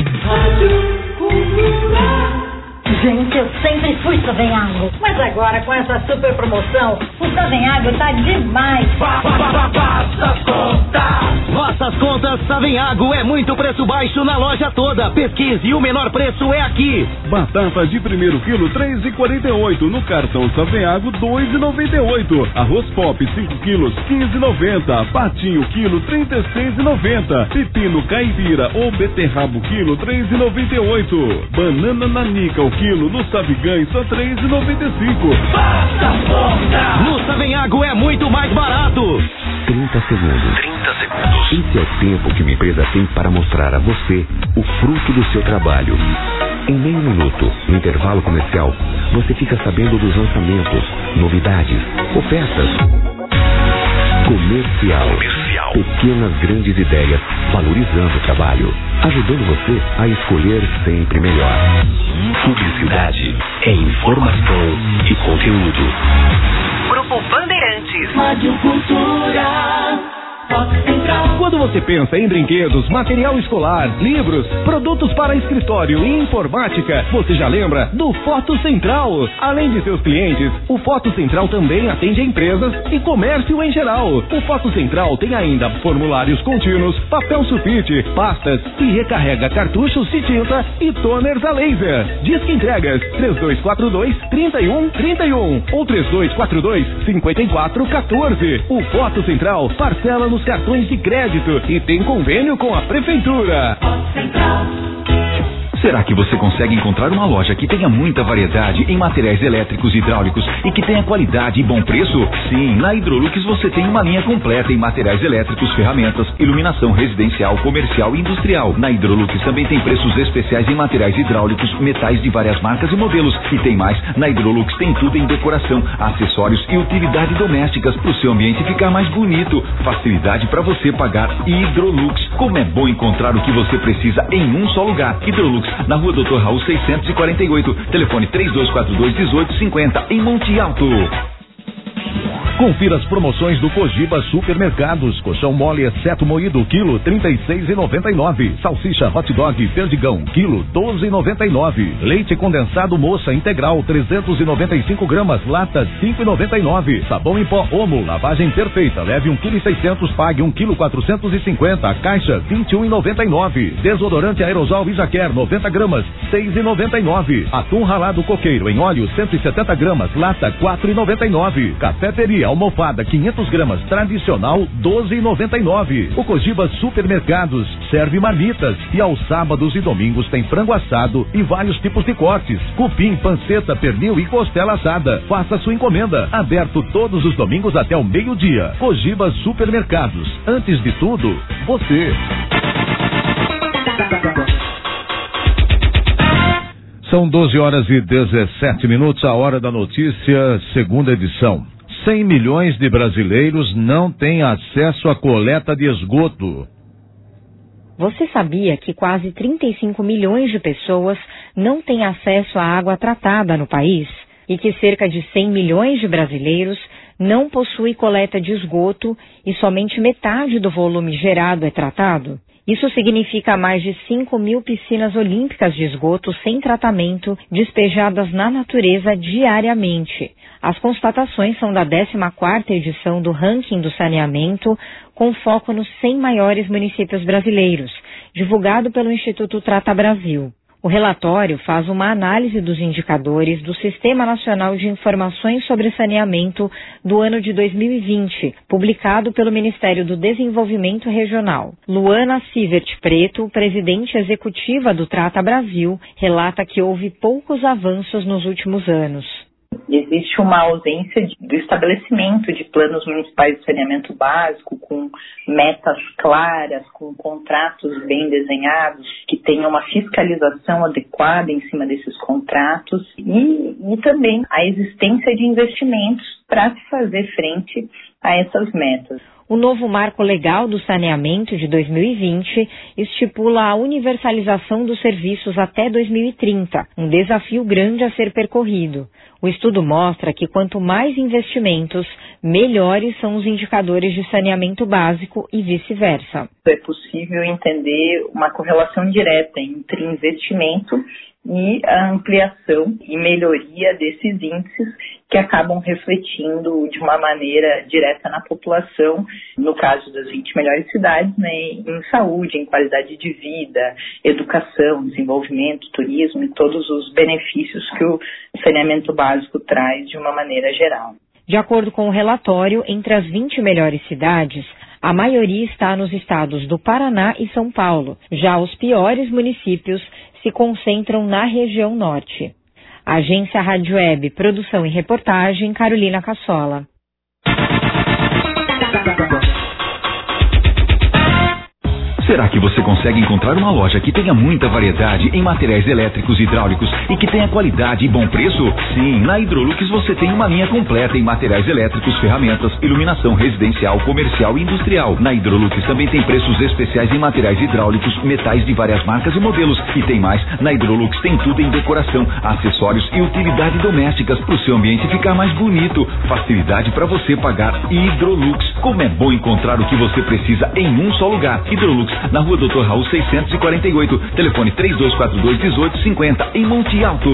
Gente, eu sempre fui Savenhago, mas agora com essa super promoção, o Savenhago tá demais. Faça as contas! Nossas contas Savenhago é muito preço baixo na loja toda. Pesquise e o menor preço é aqui. Batata de primeiro quilo três reais e quarenta e oito, no cartão Savenhago dois reais e noventa e oito. Arroz Pop cinco quilos quinze reais e noventa. Patinho quilo trinta e seis reais e noventa. Pepino caipira ou beterrabo quilo três reais e noventa e oito. Banana nanica o quilo no Savigães só três reais e noventa e cinco. Faça as contas! No Savenhago é muito mais barato. trinta segundos. trinta segundos. Esse é o tempo que uma empresa tem para mostrar a você o fruto do seu trabalho. Em meio minuto, no intervalo comercial, você fica sabendo dos lançamentos, novidades, ofertas. Comercial. Comercial. Pequenas grandes ideias, valorizando o trabalho, ajudando você a escolher sempre melhor. Publicidade é informação e conteúdo. Grupo Bandeirantes. Rádio Cultura. Quando você pensa em brinquedos, material escolar, livros, produtos para escritório e informática, você já lembra do Foto Central. Além de seus clientes, o Foto Central também atende a empresas e comércio em geral. O Foto Central tem ainda formulários contínuos, papel sulfite, pastas e recarrega cartuchos de tinta e toners a laser. Disque entregas três dois quatro dois, três um três um ou três dois quatro dois, cinco quatro um quatro. O Foto Central parcela nos cartões de crédito e tem convênio com a prefeitura. Será que você consegue encontrar uma loja que tenha muita variedade em materiais elétricos e hidráulicos e que tenha qualidade e bom preço? Sim, na Hidrolux você tem uma linha completa em materiais elétricos, ferramentas, iluminação residencial, comercial e industrial. Na Hidrolux também tem preços especiais em materiais hidráulicos, metais de várias marcas e modelos. E tem mais, na Hidrolux tem tudo em decoração, acessórios e utilidades domésticas para o seu ambiente ficar mais bonito. Facilidade para você pagar. Hidrolux. Como é bom encontrar o que você precisa em um só lugar. Hidrolux, na rua doutor Raul seiscentos e quarenta e oito, telefone três dois quatro dois, um oito cinco zero, em Monte Alto. Confira as promoções do Cogiba Supermercados. Colchão mole exceto moído, quilo trinta e seis reais e noventa e nove centavos. Salsicha hot dog Perdigão, quilo doze reais e noventa e nove centavos. Leite condensado Moça integral, trezentos e noventa e cinco gramas, lata cinco reais e noventa e nove centavos. Sabão em pó Omo, lavagem perfeita, leve um quilo e seiscentos, pague um quilo quatrocentos e cinquenta, a caixa vinte e um reais e noventa e nove centavos. Desodorante aerosol Isaquer, noventa gramas, seis reais e noventa e nove centavos. Atum ralado coqueiro em óleo, cento e setenta gramas, lata quatro reais e noventa e nove centavos. Café Peri almofada quinhentas gramas, tradicional doze reais e noventa e nove centavos. O Cogiba Supermercados serve marmitas e aos sábados e domingos tem frango assado e vários tipos de cortes, cupim, panceta, pernil e costela assada. Faça sua encomenda, aberto todos os domingos até o meio-dia. Cogiba Supermercados, antes de tudo, você. São doze horas e dezessete minutos, a hora da notícia, segunda edição. cem milhões de brasileiros não têm acesso à coleta de esgoto. Você sabia que quase trinta e cinco milhões de pessoas não têm acesso à água tratada no país? E que cerca de cem milhões de brasileiros não possuem coleta de esgoto e somente metade do volume gerado é tratado? Isso significa mais de cinco mil piscinas olímpicas de esgoto sem tratamento despejadas na natureza diariamente. As constatações são da décima quarta edição do Ranking do Saneamento, com foco nos cem maiores municípios brasileiros, divulgado pelo Instituto Trata Brasil. O relatório faz uma análise dos indicadores do Sistema Nacional de Informações sobre Saneamento do ano de dois mil e vinte, publicado pelo Ministério do Desenvolvimento Regional. Luana Sivert Preto, presidente executiva do Trata Brasil, relata que houve poucos avanços nos últimos anos. Existe uma ausência de, do estabelecimento de planos municipais de saneamento básico, com metas claras, com contratos bem desenhados, que tenham uma fiscalização adequada em cima desses contratos e, e também a existência de investimentos para se fazer frente a essas metas. O novo marco legal do saneamento de dois mil e vinte estipula a universalização dos serviços até dois mil e trinta, um desafio grande a ser percorrido. O estudo mostra que quanto mais investimentos, melhores são os indicadores de saneamento básico e vice-versa. É possível entender uma correlação direta entre investimento e a ampliação e melhoria desses índices que acabam refletindo de uma maneira direta na população, no caso das vinte melhores cidades, né, em saúde, em qualidade de vida, educação, desenvolvimento, turismo e todos os benefícios que o saneamento básico traz de uma maneira geral. De acordo com o relatório, entre as vinte melhores cidades, a maioria está nos estados do Paraná e São Paulo. Já os piores municípios se concentram na região norte. Agência Rádio Web, produção e reportagem, Carolina Cassola. Será que você consegue encontrar uma loja que tenha muita variedade em materiais elétricos e hidráulicos e que tenha qualidade e bom preço? Sim, na Hidrolux você tem uma linha completa em materiais elétricos, ferramentas, iluminação residencial, comercial e industrial. Na Hidrolux também tem preços especiais em materiais hidráulicos, metais de várias marcas e modelos. E tem mais, na Hidrolux tem tudo em decoração, acessórios e utilidade domésticas para o seu ambiente ficar mais bonito. Facilidade para você pagar. Hidrolux, como é bom encontrar o que você precisa em um só lugar. Hidrolux, na rua doutor Raul seiscentos e quarenta e oito, telefone três dois quatro dois, um oito cinco zero, em Monte Alto.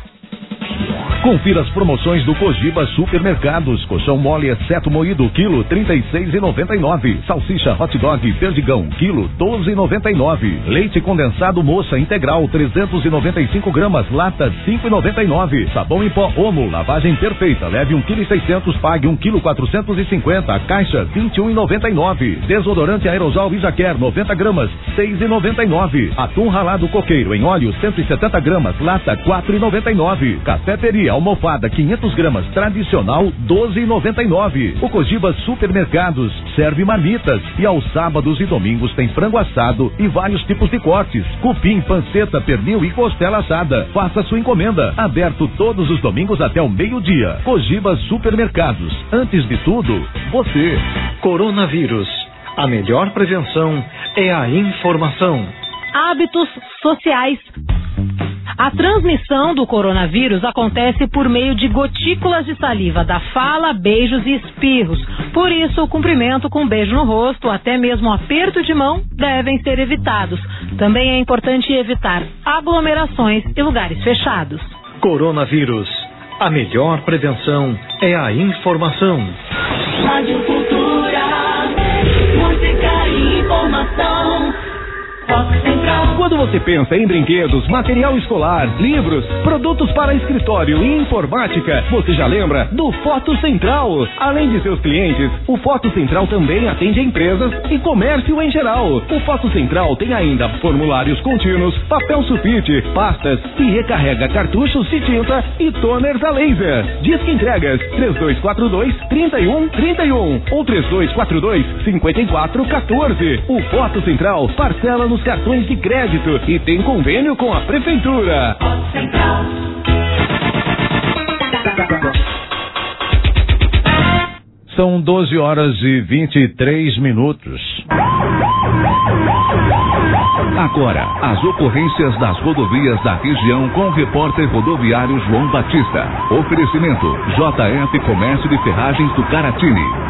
Confira as promoções do Cogiba Supermercados. Colchão mole exceto moído, quilo trinta e seis reais e noventa e nove centavos. Salsicha hot dog Perdigão, quilo doze reais e noventa e nove centavos. Leite condensado Moça integral, trezentos e noventa e cinco gramas, lata cinco reais e noventa e nove centavos. Sabão em pó Omo, lavagem perfeita, leve um quilo e seiscentos, pague um quilo quatrocentos e cinquenta, caixa vinte e um reais e noventa e nove centavos. Desodorante aerosol Ijaquer, noventa gramas, seis reais e noventa e nove centavos. Atum ralado coqueiro em óleo, cento e setenta gramas, lata quatro reais e noventa e nove centavos. Cafeteria almofada quinhentas gramas, tradicional doze reais e noventa e nove centavos. O Cogiba Supermercados serve marmitas e aos sábados e domingos tem frango assado e vários tipos de cortes, cupim, panceta, pernil e costela assada. Faça sua encomenda, aberto todos os domingos até o meio-dia. Cogiba Supermercados, antes de tudo, você. Coronavírus. A melhor prevenção é a informação. Hábitos sociais. A transmissão do coronavírus acontece por meio de gotículas de saliva da fala, beijos e espirros. Por isso, o cumprimento com beijo no rosto, até mesmo o aperto de mão, devem ser evitados. Também é importante evitar aglomerações e lugares fechados. Coronavírus. A melhor prevenção é a informação. Rádio Cultura, música e informação. Quando você pensa em brinquedos, material escolar, livros, produtos para escritório e informática, você já lembra do Foto Central. Além de seus clientes, o Foto Central também atende empresas e comércio em geral. O Foto Central tem ainda formulários contínuos, papel sulfite, pastas e recarrega cartuchos de tinta e toners a laser. Disque entregas três dois quatro dois, três um três um ou três dois quatro dois, cinco quatro um quatro. O Foto Central parcela nos cartões de crédito e tem convênio com a prefeitura. São doze horas e vinte e três minutos. Agora, as ocorrências das rodovias da região com o repórter rodoviário João Batista. Oferecimento J F Comércio de Ferragens do Caratini.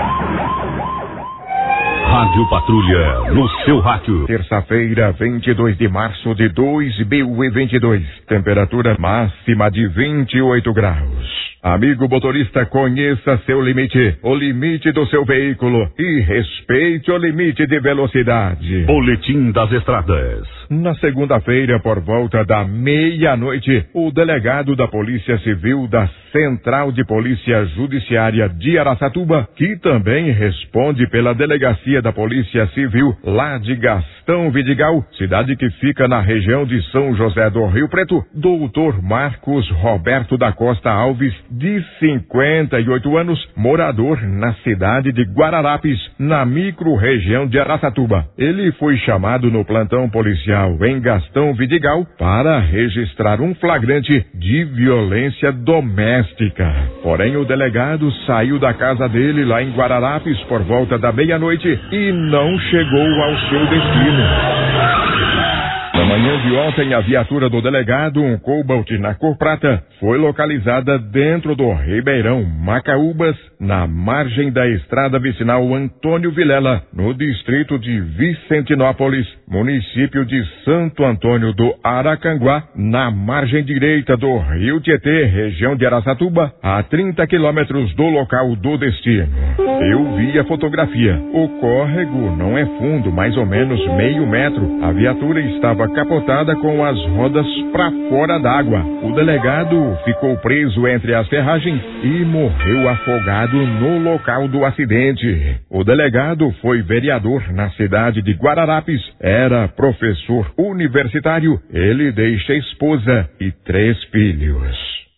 Rádio Patrulha, no seu rádio. Terça-feira, vinte e dois de março de dois mil e vinte e dois. Temperatura máxima de vinte e oito graus. Amigo motorista, conheça seu limite, o limite do seu veículo e respeite o limite de velocidade. Boletim das Estradas. Na segunda-feira, por volta da meia-noite, o delegado da Polícia Civil da Central de Polícia Judiciária de Araçatuba, que também responde pela Delegacia da Polícia Civil lá de Gastão Vidigal, cidade que fica na região de São José do Rio Preto, doutor Marcos Roberto da Costa Alves, de cinquenta e oito anos, morador na cidade de Guararapes, na micro-região de Araçatuba. Ele foi chamado no plantão policial em Gastão Vidigal para registrar um flagrante de violência doméstica. Porém, o delegado saiu da casa dele lá em Guararapes por volta da meia-noite e não chegou ao seu destino. Na manhã de ontem, a viatura do delegado, um Cobalt na cor prata, foi localizada dentro do Ribeirão Macaúbas, na margem da estrada vicinal Antônio Vilela, no distrito de Vicentinópolis, município de Santo Antônio do Aracanguá, na margem direita do Rio Tietê, região de Araçatuba, a trinta quilômetros do local do destino. Eu vi a fotografia. O córrego não é fundo, mais ou menos meio metro. A viatura estava capotada com as rodas para fora d'água. O delegado ficou preso entre as ferragens e morreu afogado no local do acidente. O delegado foi vereador na cidade de Guararapes, era professor universitário, ele deixa esposa e três filhos.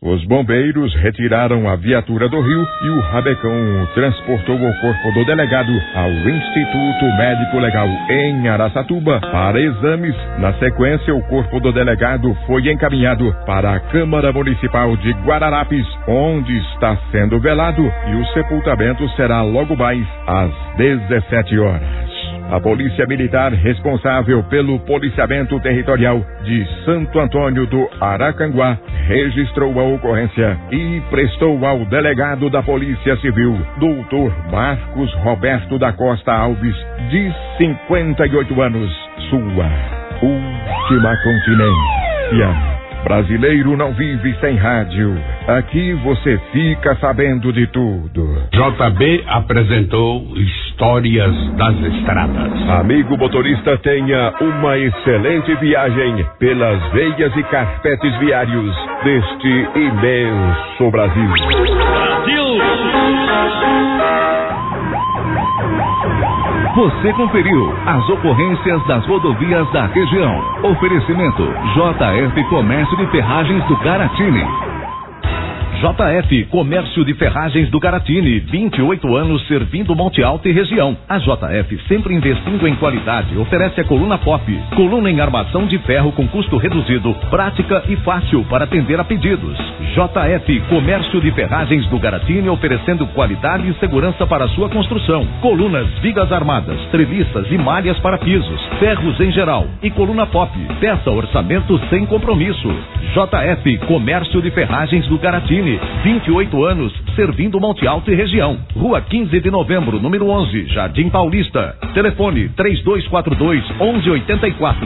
Os bombeiros retiraram a viatura do rio e o rabecão transportou o corpo do delegado ao Instituto Médico Legal em Araçatuba para exames. Na sequência, o corpo do delegado foi encaminhado para a Câmara Municipal de Guararapes, onde está sendo velado, e o sepultamento será logo mais às dezessete horas. A Polícia Militar, responsável pelo policiamento territorial de Santo Antônio do Aracanguá, registrou a ocorrência e prestou ao delegado da Polícia Civil, doutor Marcos Roberto da Costa Alves, de cinquenta e oito anos, sua última continência. Brasileiro não vive sem rádio. Aqui você fica sabendo de tudo. J B apresentou Histórias das Estradas. Amigo motorista, tenha uma excelente viagem pelas veias e carpetes viários deste imenso Brasil. Brasil! Você conferiu as ocorrências das rodovias da região. Oferecimento J F Comércio de Ferragens do Garatini. J F Comércio de Ferragens do Garatini, vinte e oito anos servindo Monte Alto e região. A J F, sempre investindo em qualidade, oferece a coluna pop, coluna em armação de ferro com custo reduzido, prática e fácil para atender a pedidos. J F Comércio de Ferragens do Garatini, oferecendo qualidade e segurança para sua construção. Colunas, vigas armadas, treliças e malhas para pisos, ferros em geral e coluna pop. Peça orçamento sem compromisso. J F Comércio de Ferragens do Garatini, vinte e oito anos, servindo Monte Alto e região. Rua quinze de novembro, número onze, Jardim Paulista. Telefone três dois quatro dois, onze oitenta e quatro.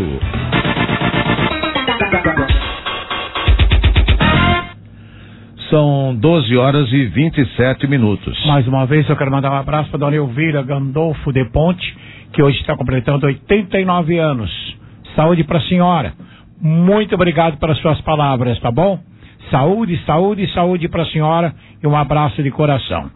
São doze horas e vinte e sete minutos. Mais uma vez eu quero mandar um abraço para Dona Elvira Gandolfo de Ponte, que hoje está completando oitenta e nove anos. Saúde para a senhora. Muito obrigado pelas suas palavras, tá bom? Saúde, saúde, saúde para a senhora e um abraço de coração.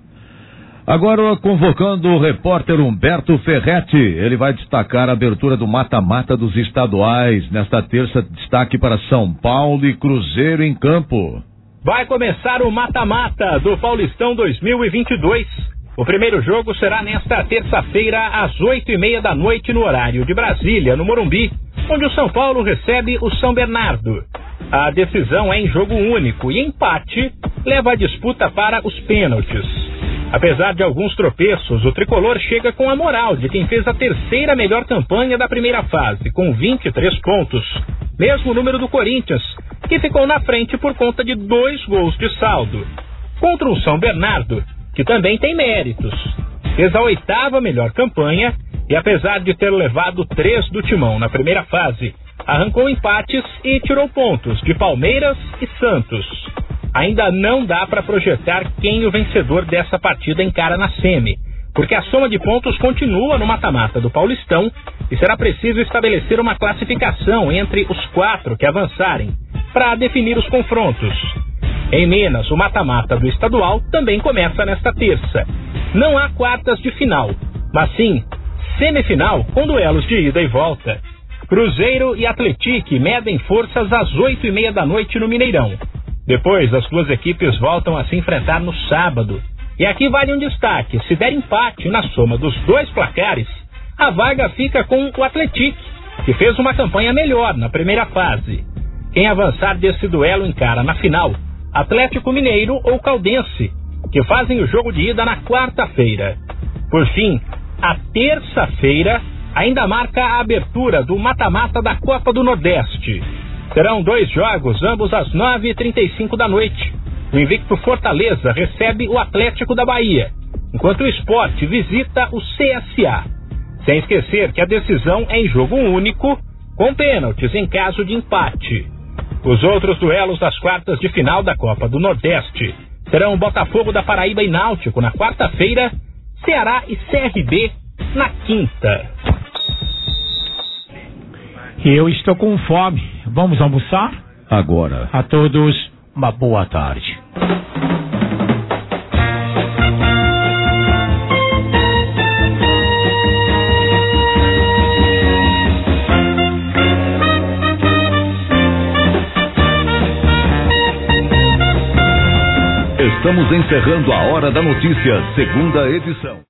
Agora convocando o repórter Humberto Ferretti, ele vai destacar a abertura do mata-mata dos estaduais. Nesta terça, destaque para São Paulo e Cruzeiro em campo. Vai começar o mata-mata do Paulistão dois mil e vinte e dois. O primeiro jogo será nesta terça-feira às oito e meia da noite no horário de Brasília, no Morumbi, onde o São Paulo recebe o São Bernardo. A decisão é em jogo único e empate leva a disputa para os pênaltis. Apesar de alguns tropeços, o tricolor chega com a moral de quem fez a terceira melhor campanha da primeira fase, com vinte e três pontos. Mesmo número do Corinthians, que ficou na frente por conta de dois gols de saldo. Contra o São Bernardo, que também tem méritos. Fez a oitava melhor campanha e, apesar de ter levado três do Timão na primeira fase, arrancou empates e tirou pontos de Palmeiras e Santos. Ainda não dá para projetar quem o vencedor dessa partida encara na semi, porque a soma de pontos continua no mata-mata do Paulistão e será preciso estabelecer uma classificação entre os quatro que avançarem para definir os confrontos. Em Minas, o mata-mata do estadual também começa nesta terça. Não há quartas de final, mas sim semifinal com duelos de ida e volta. Cruzeiro e Atlético medem forças às oito e meia da noite no Mineirão. Depois, as duas equipes voltam a se enfrentar no sábado. E aqui vale um destaque: se der empate na soma dos dois placares, a vaga fica com o Atlético, que fez uma campanha melhor na primeira fase. Quem avançar desse duelo encara na final Atlético Mineiro ou Caldense, que fazem o jogo de ida na quarta-feira. Por fim, a terça-feira ainda marca a abertura do mata-mata da Copa do Nordeste. Serão dois jogos, ambos às nove e trinta e cinco da noite. O invicto Fortaleza recebe o Atlético da Bahia, enquanto o Sport visita o C S A. Sem esquecer que a decisão é em jogo único, com pênaltis em caso de empate. Os outros duelos das quartas de final da Copa do Nordeste serão Botafogo da Paraíba e Náutico na quarta-feira, Ceará e C R B na quinta. Eu estou com fome. Vamos almoçar? Agora. A todos, uma boa tarde. Estamos encerrando a Hora da Notícia, segunda edição.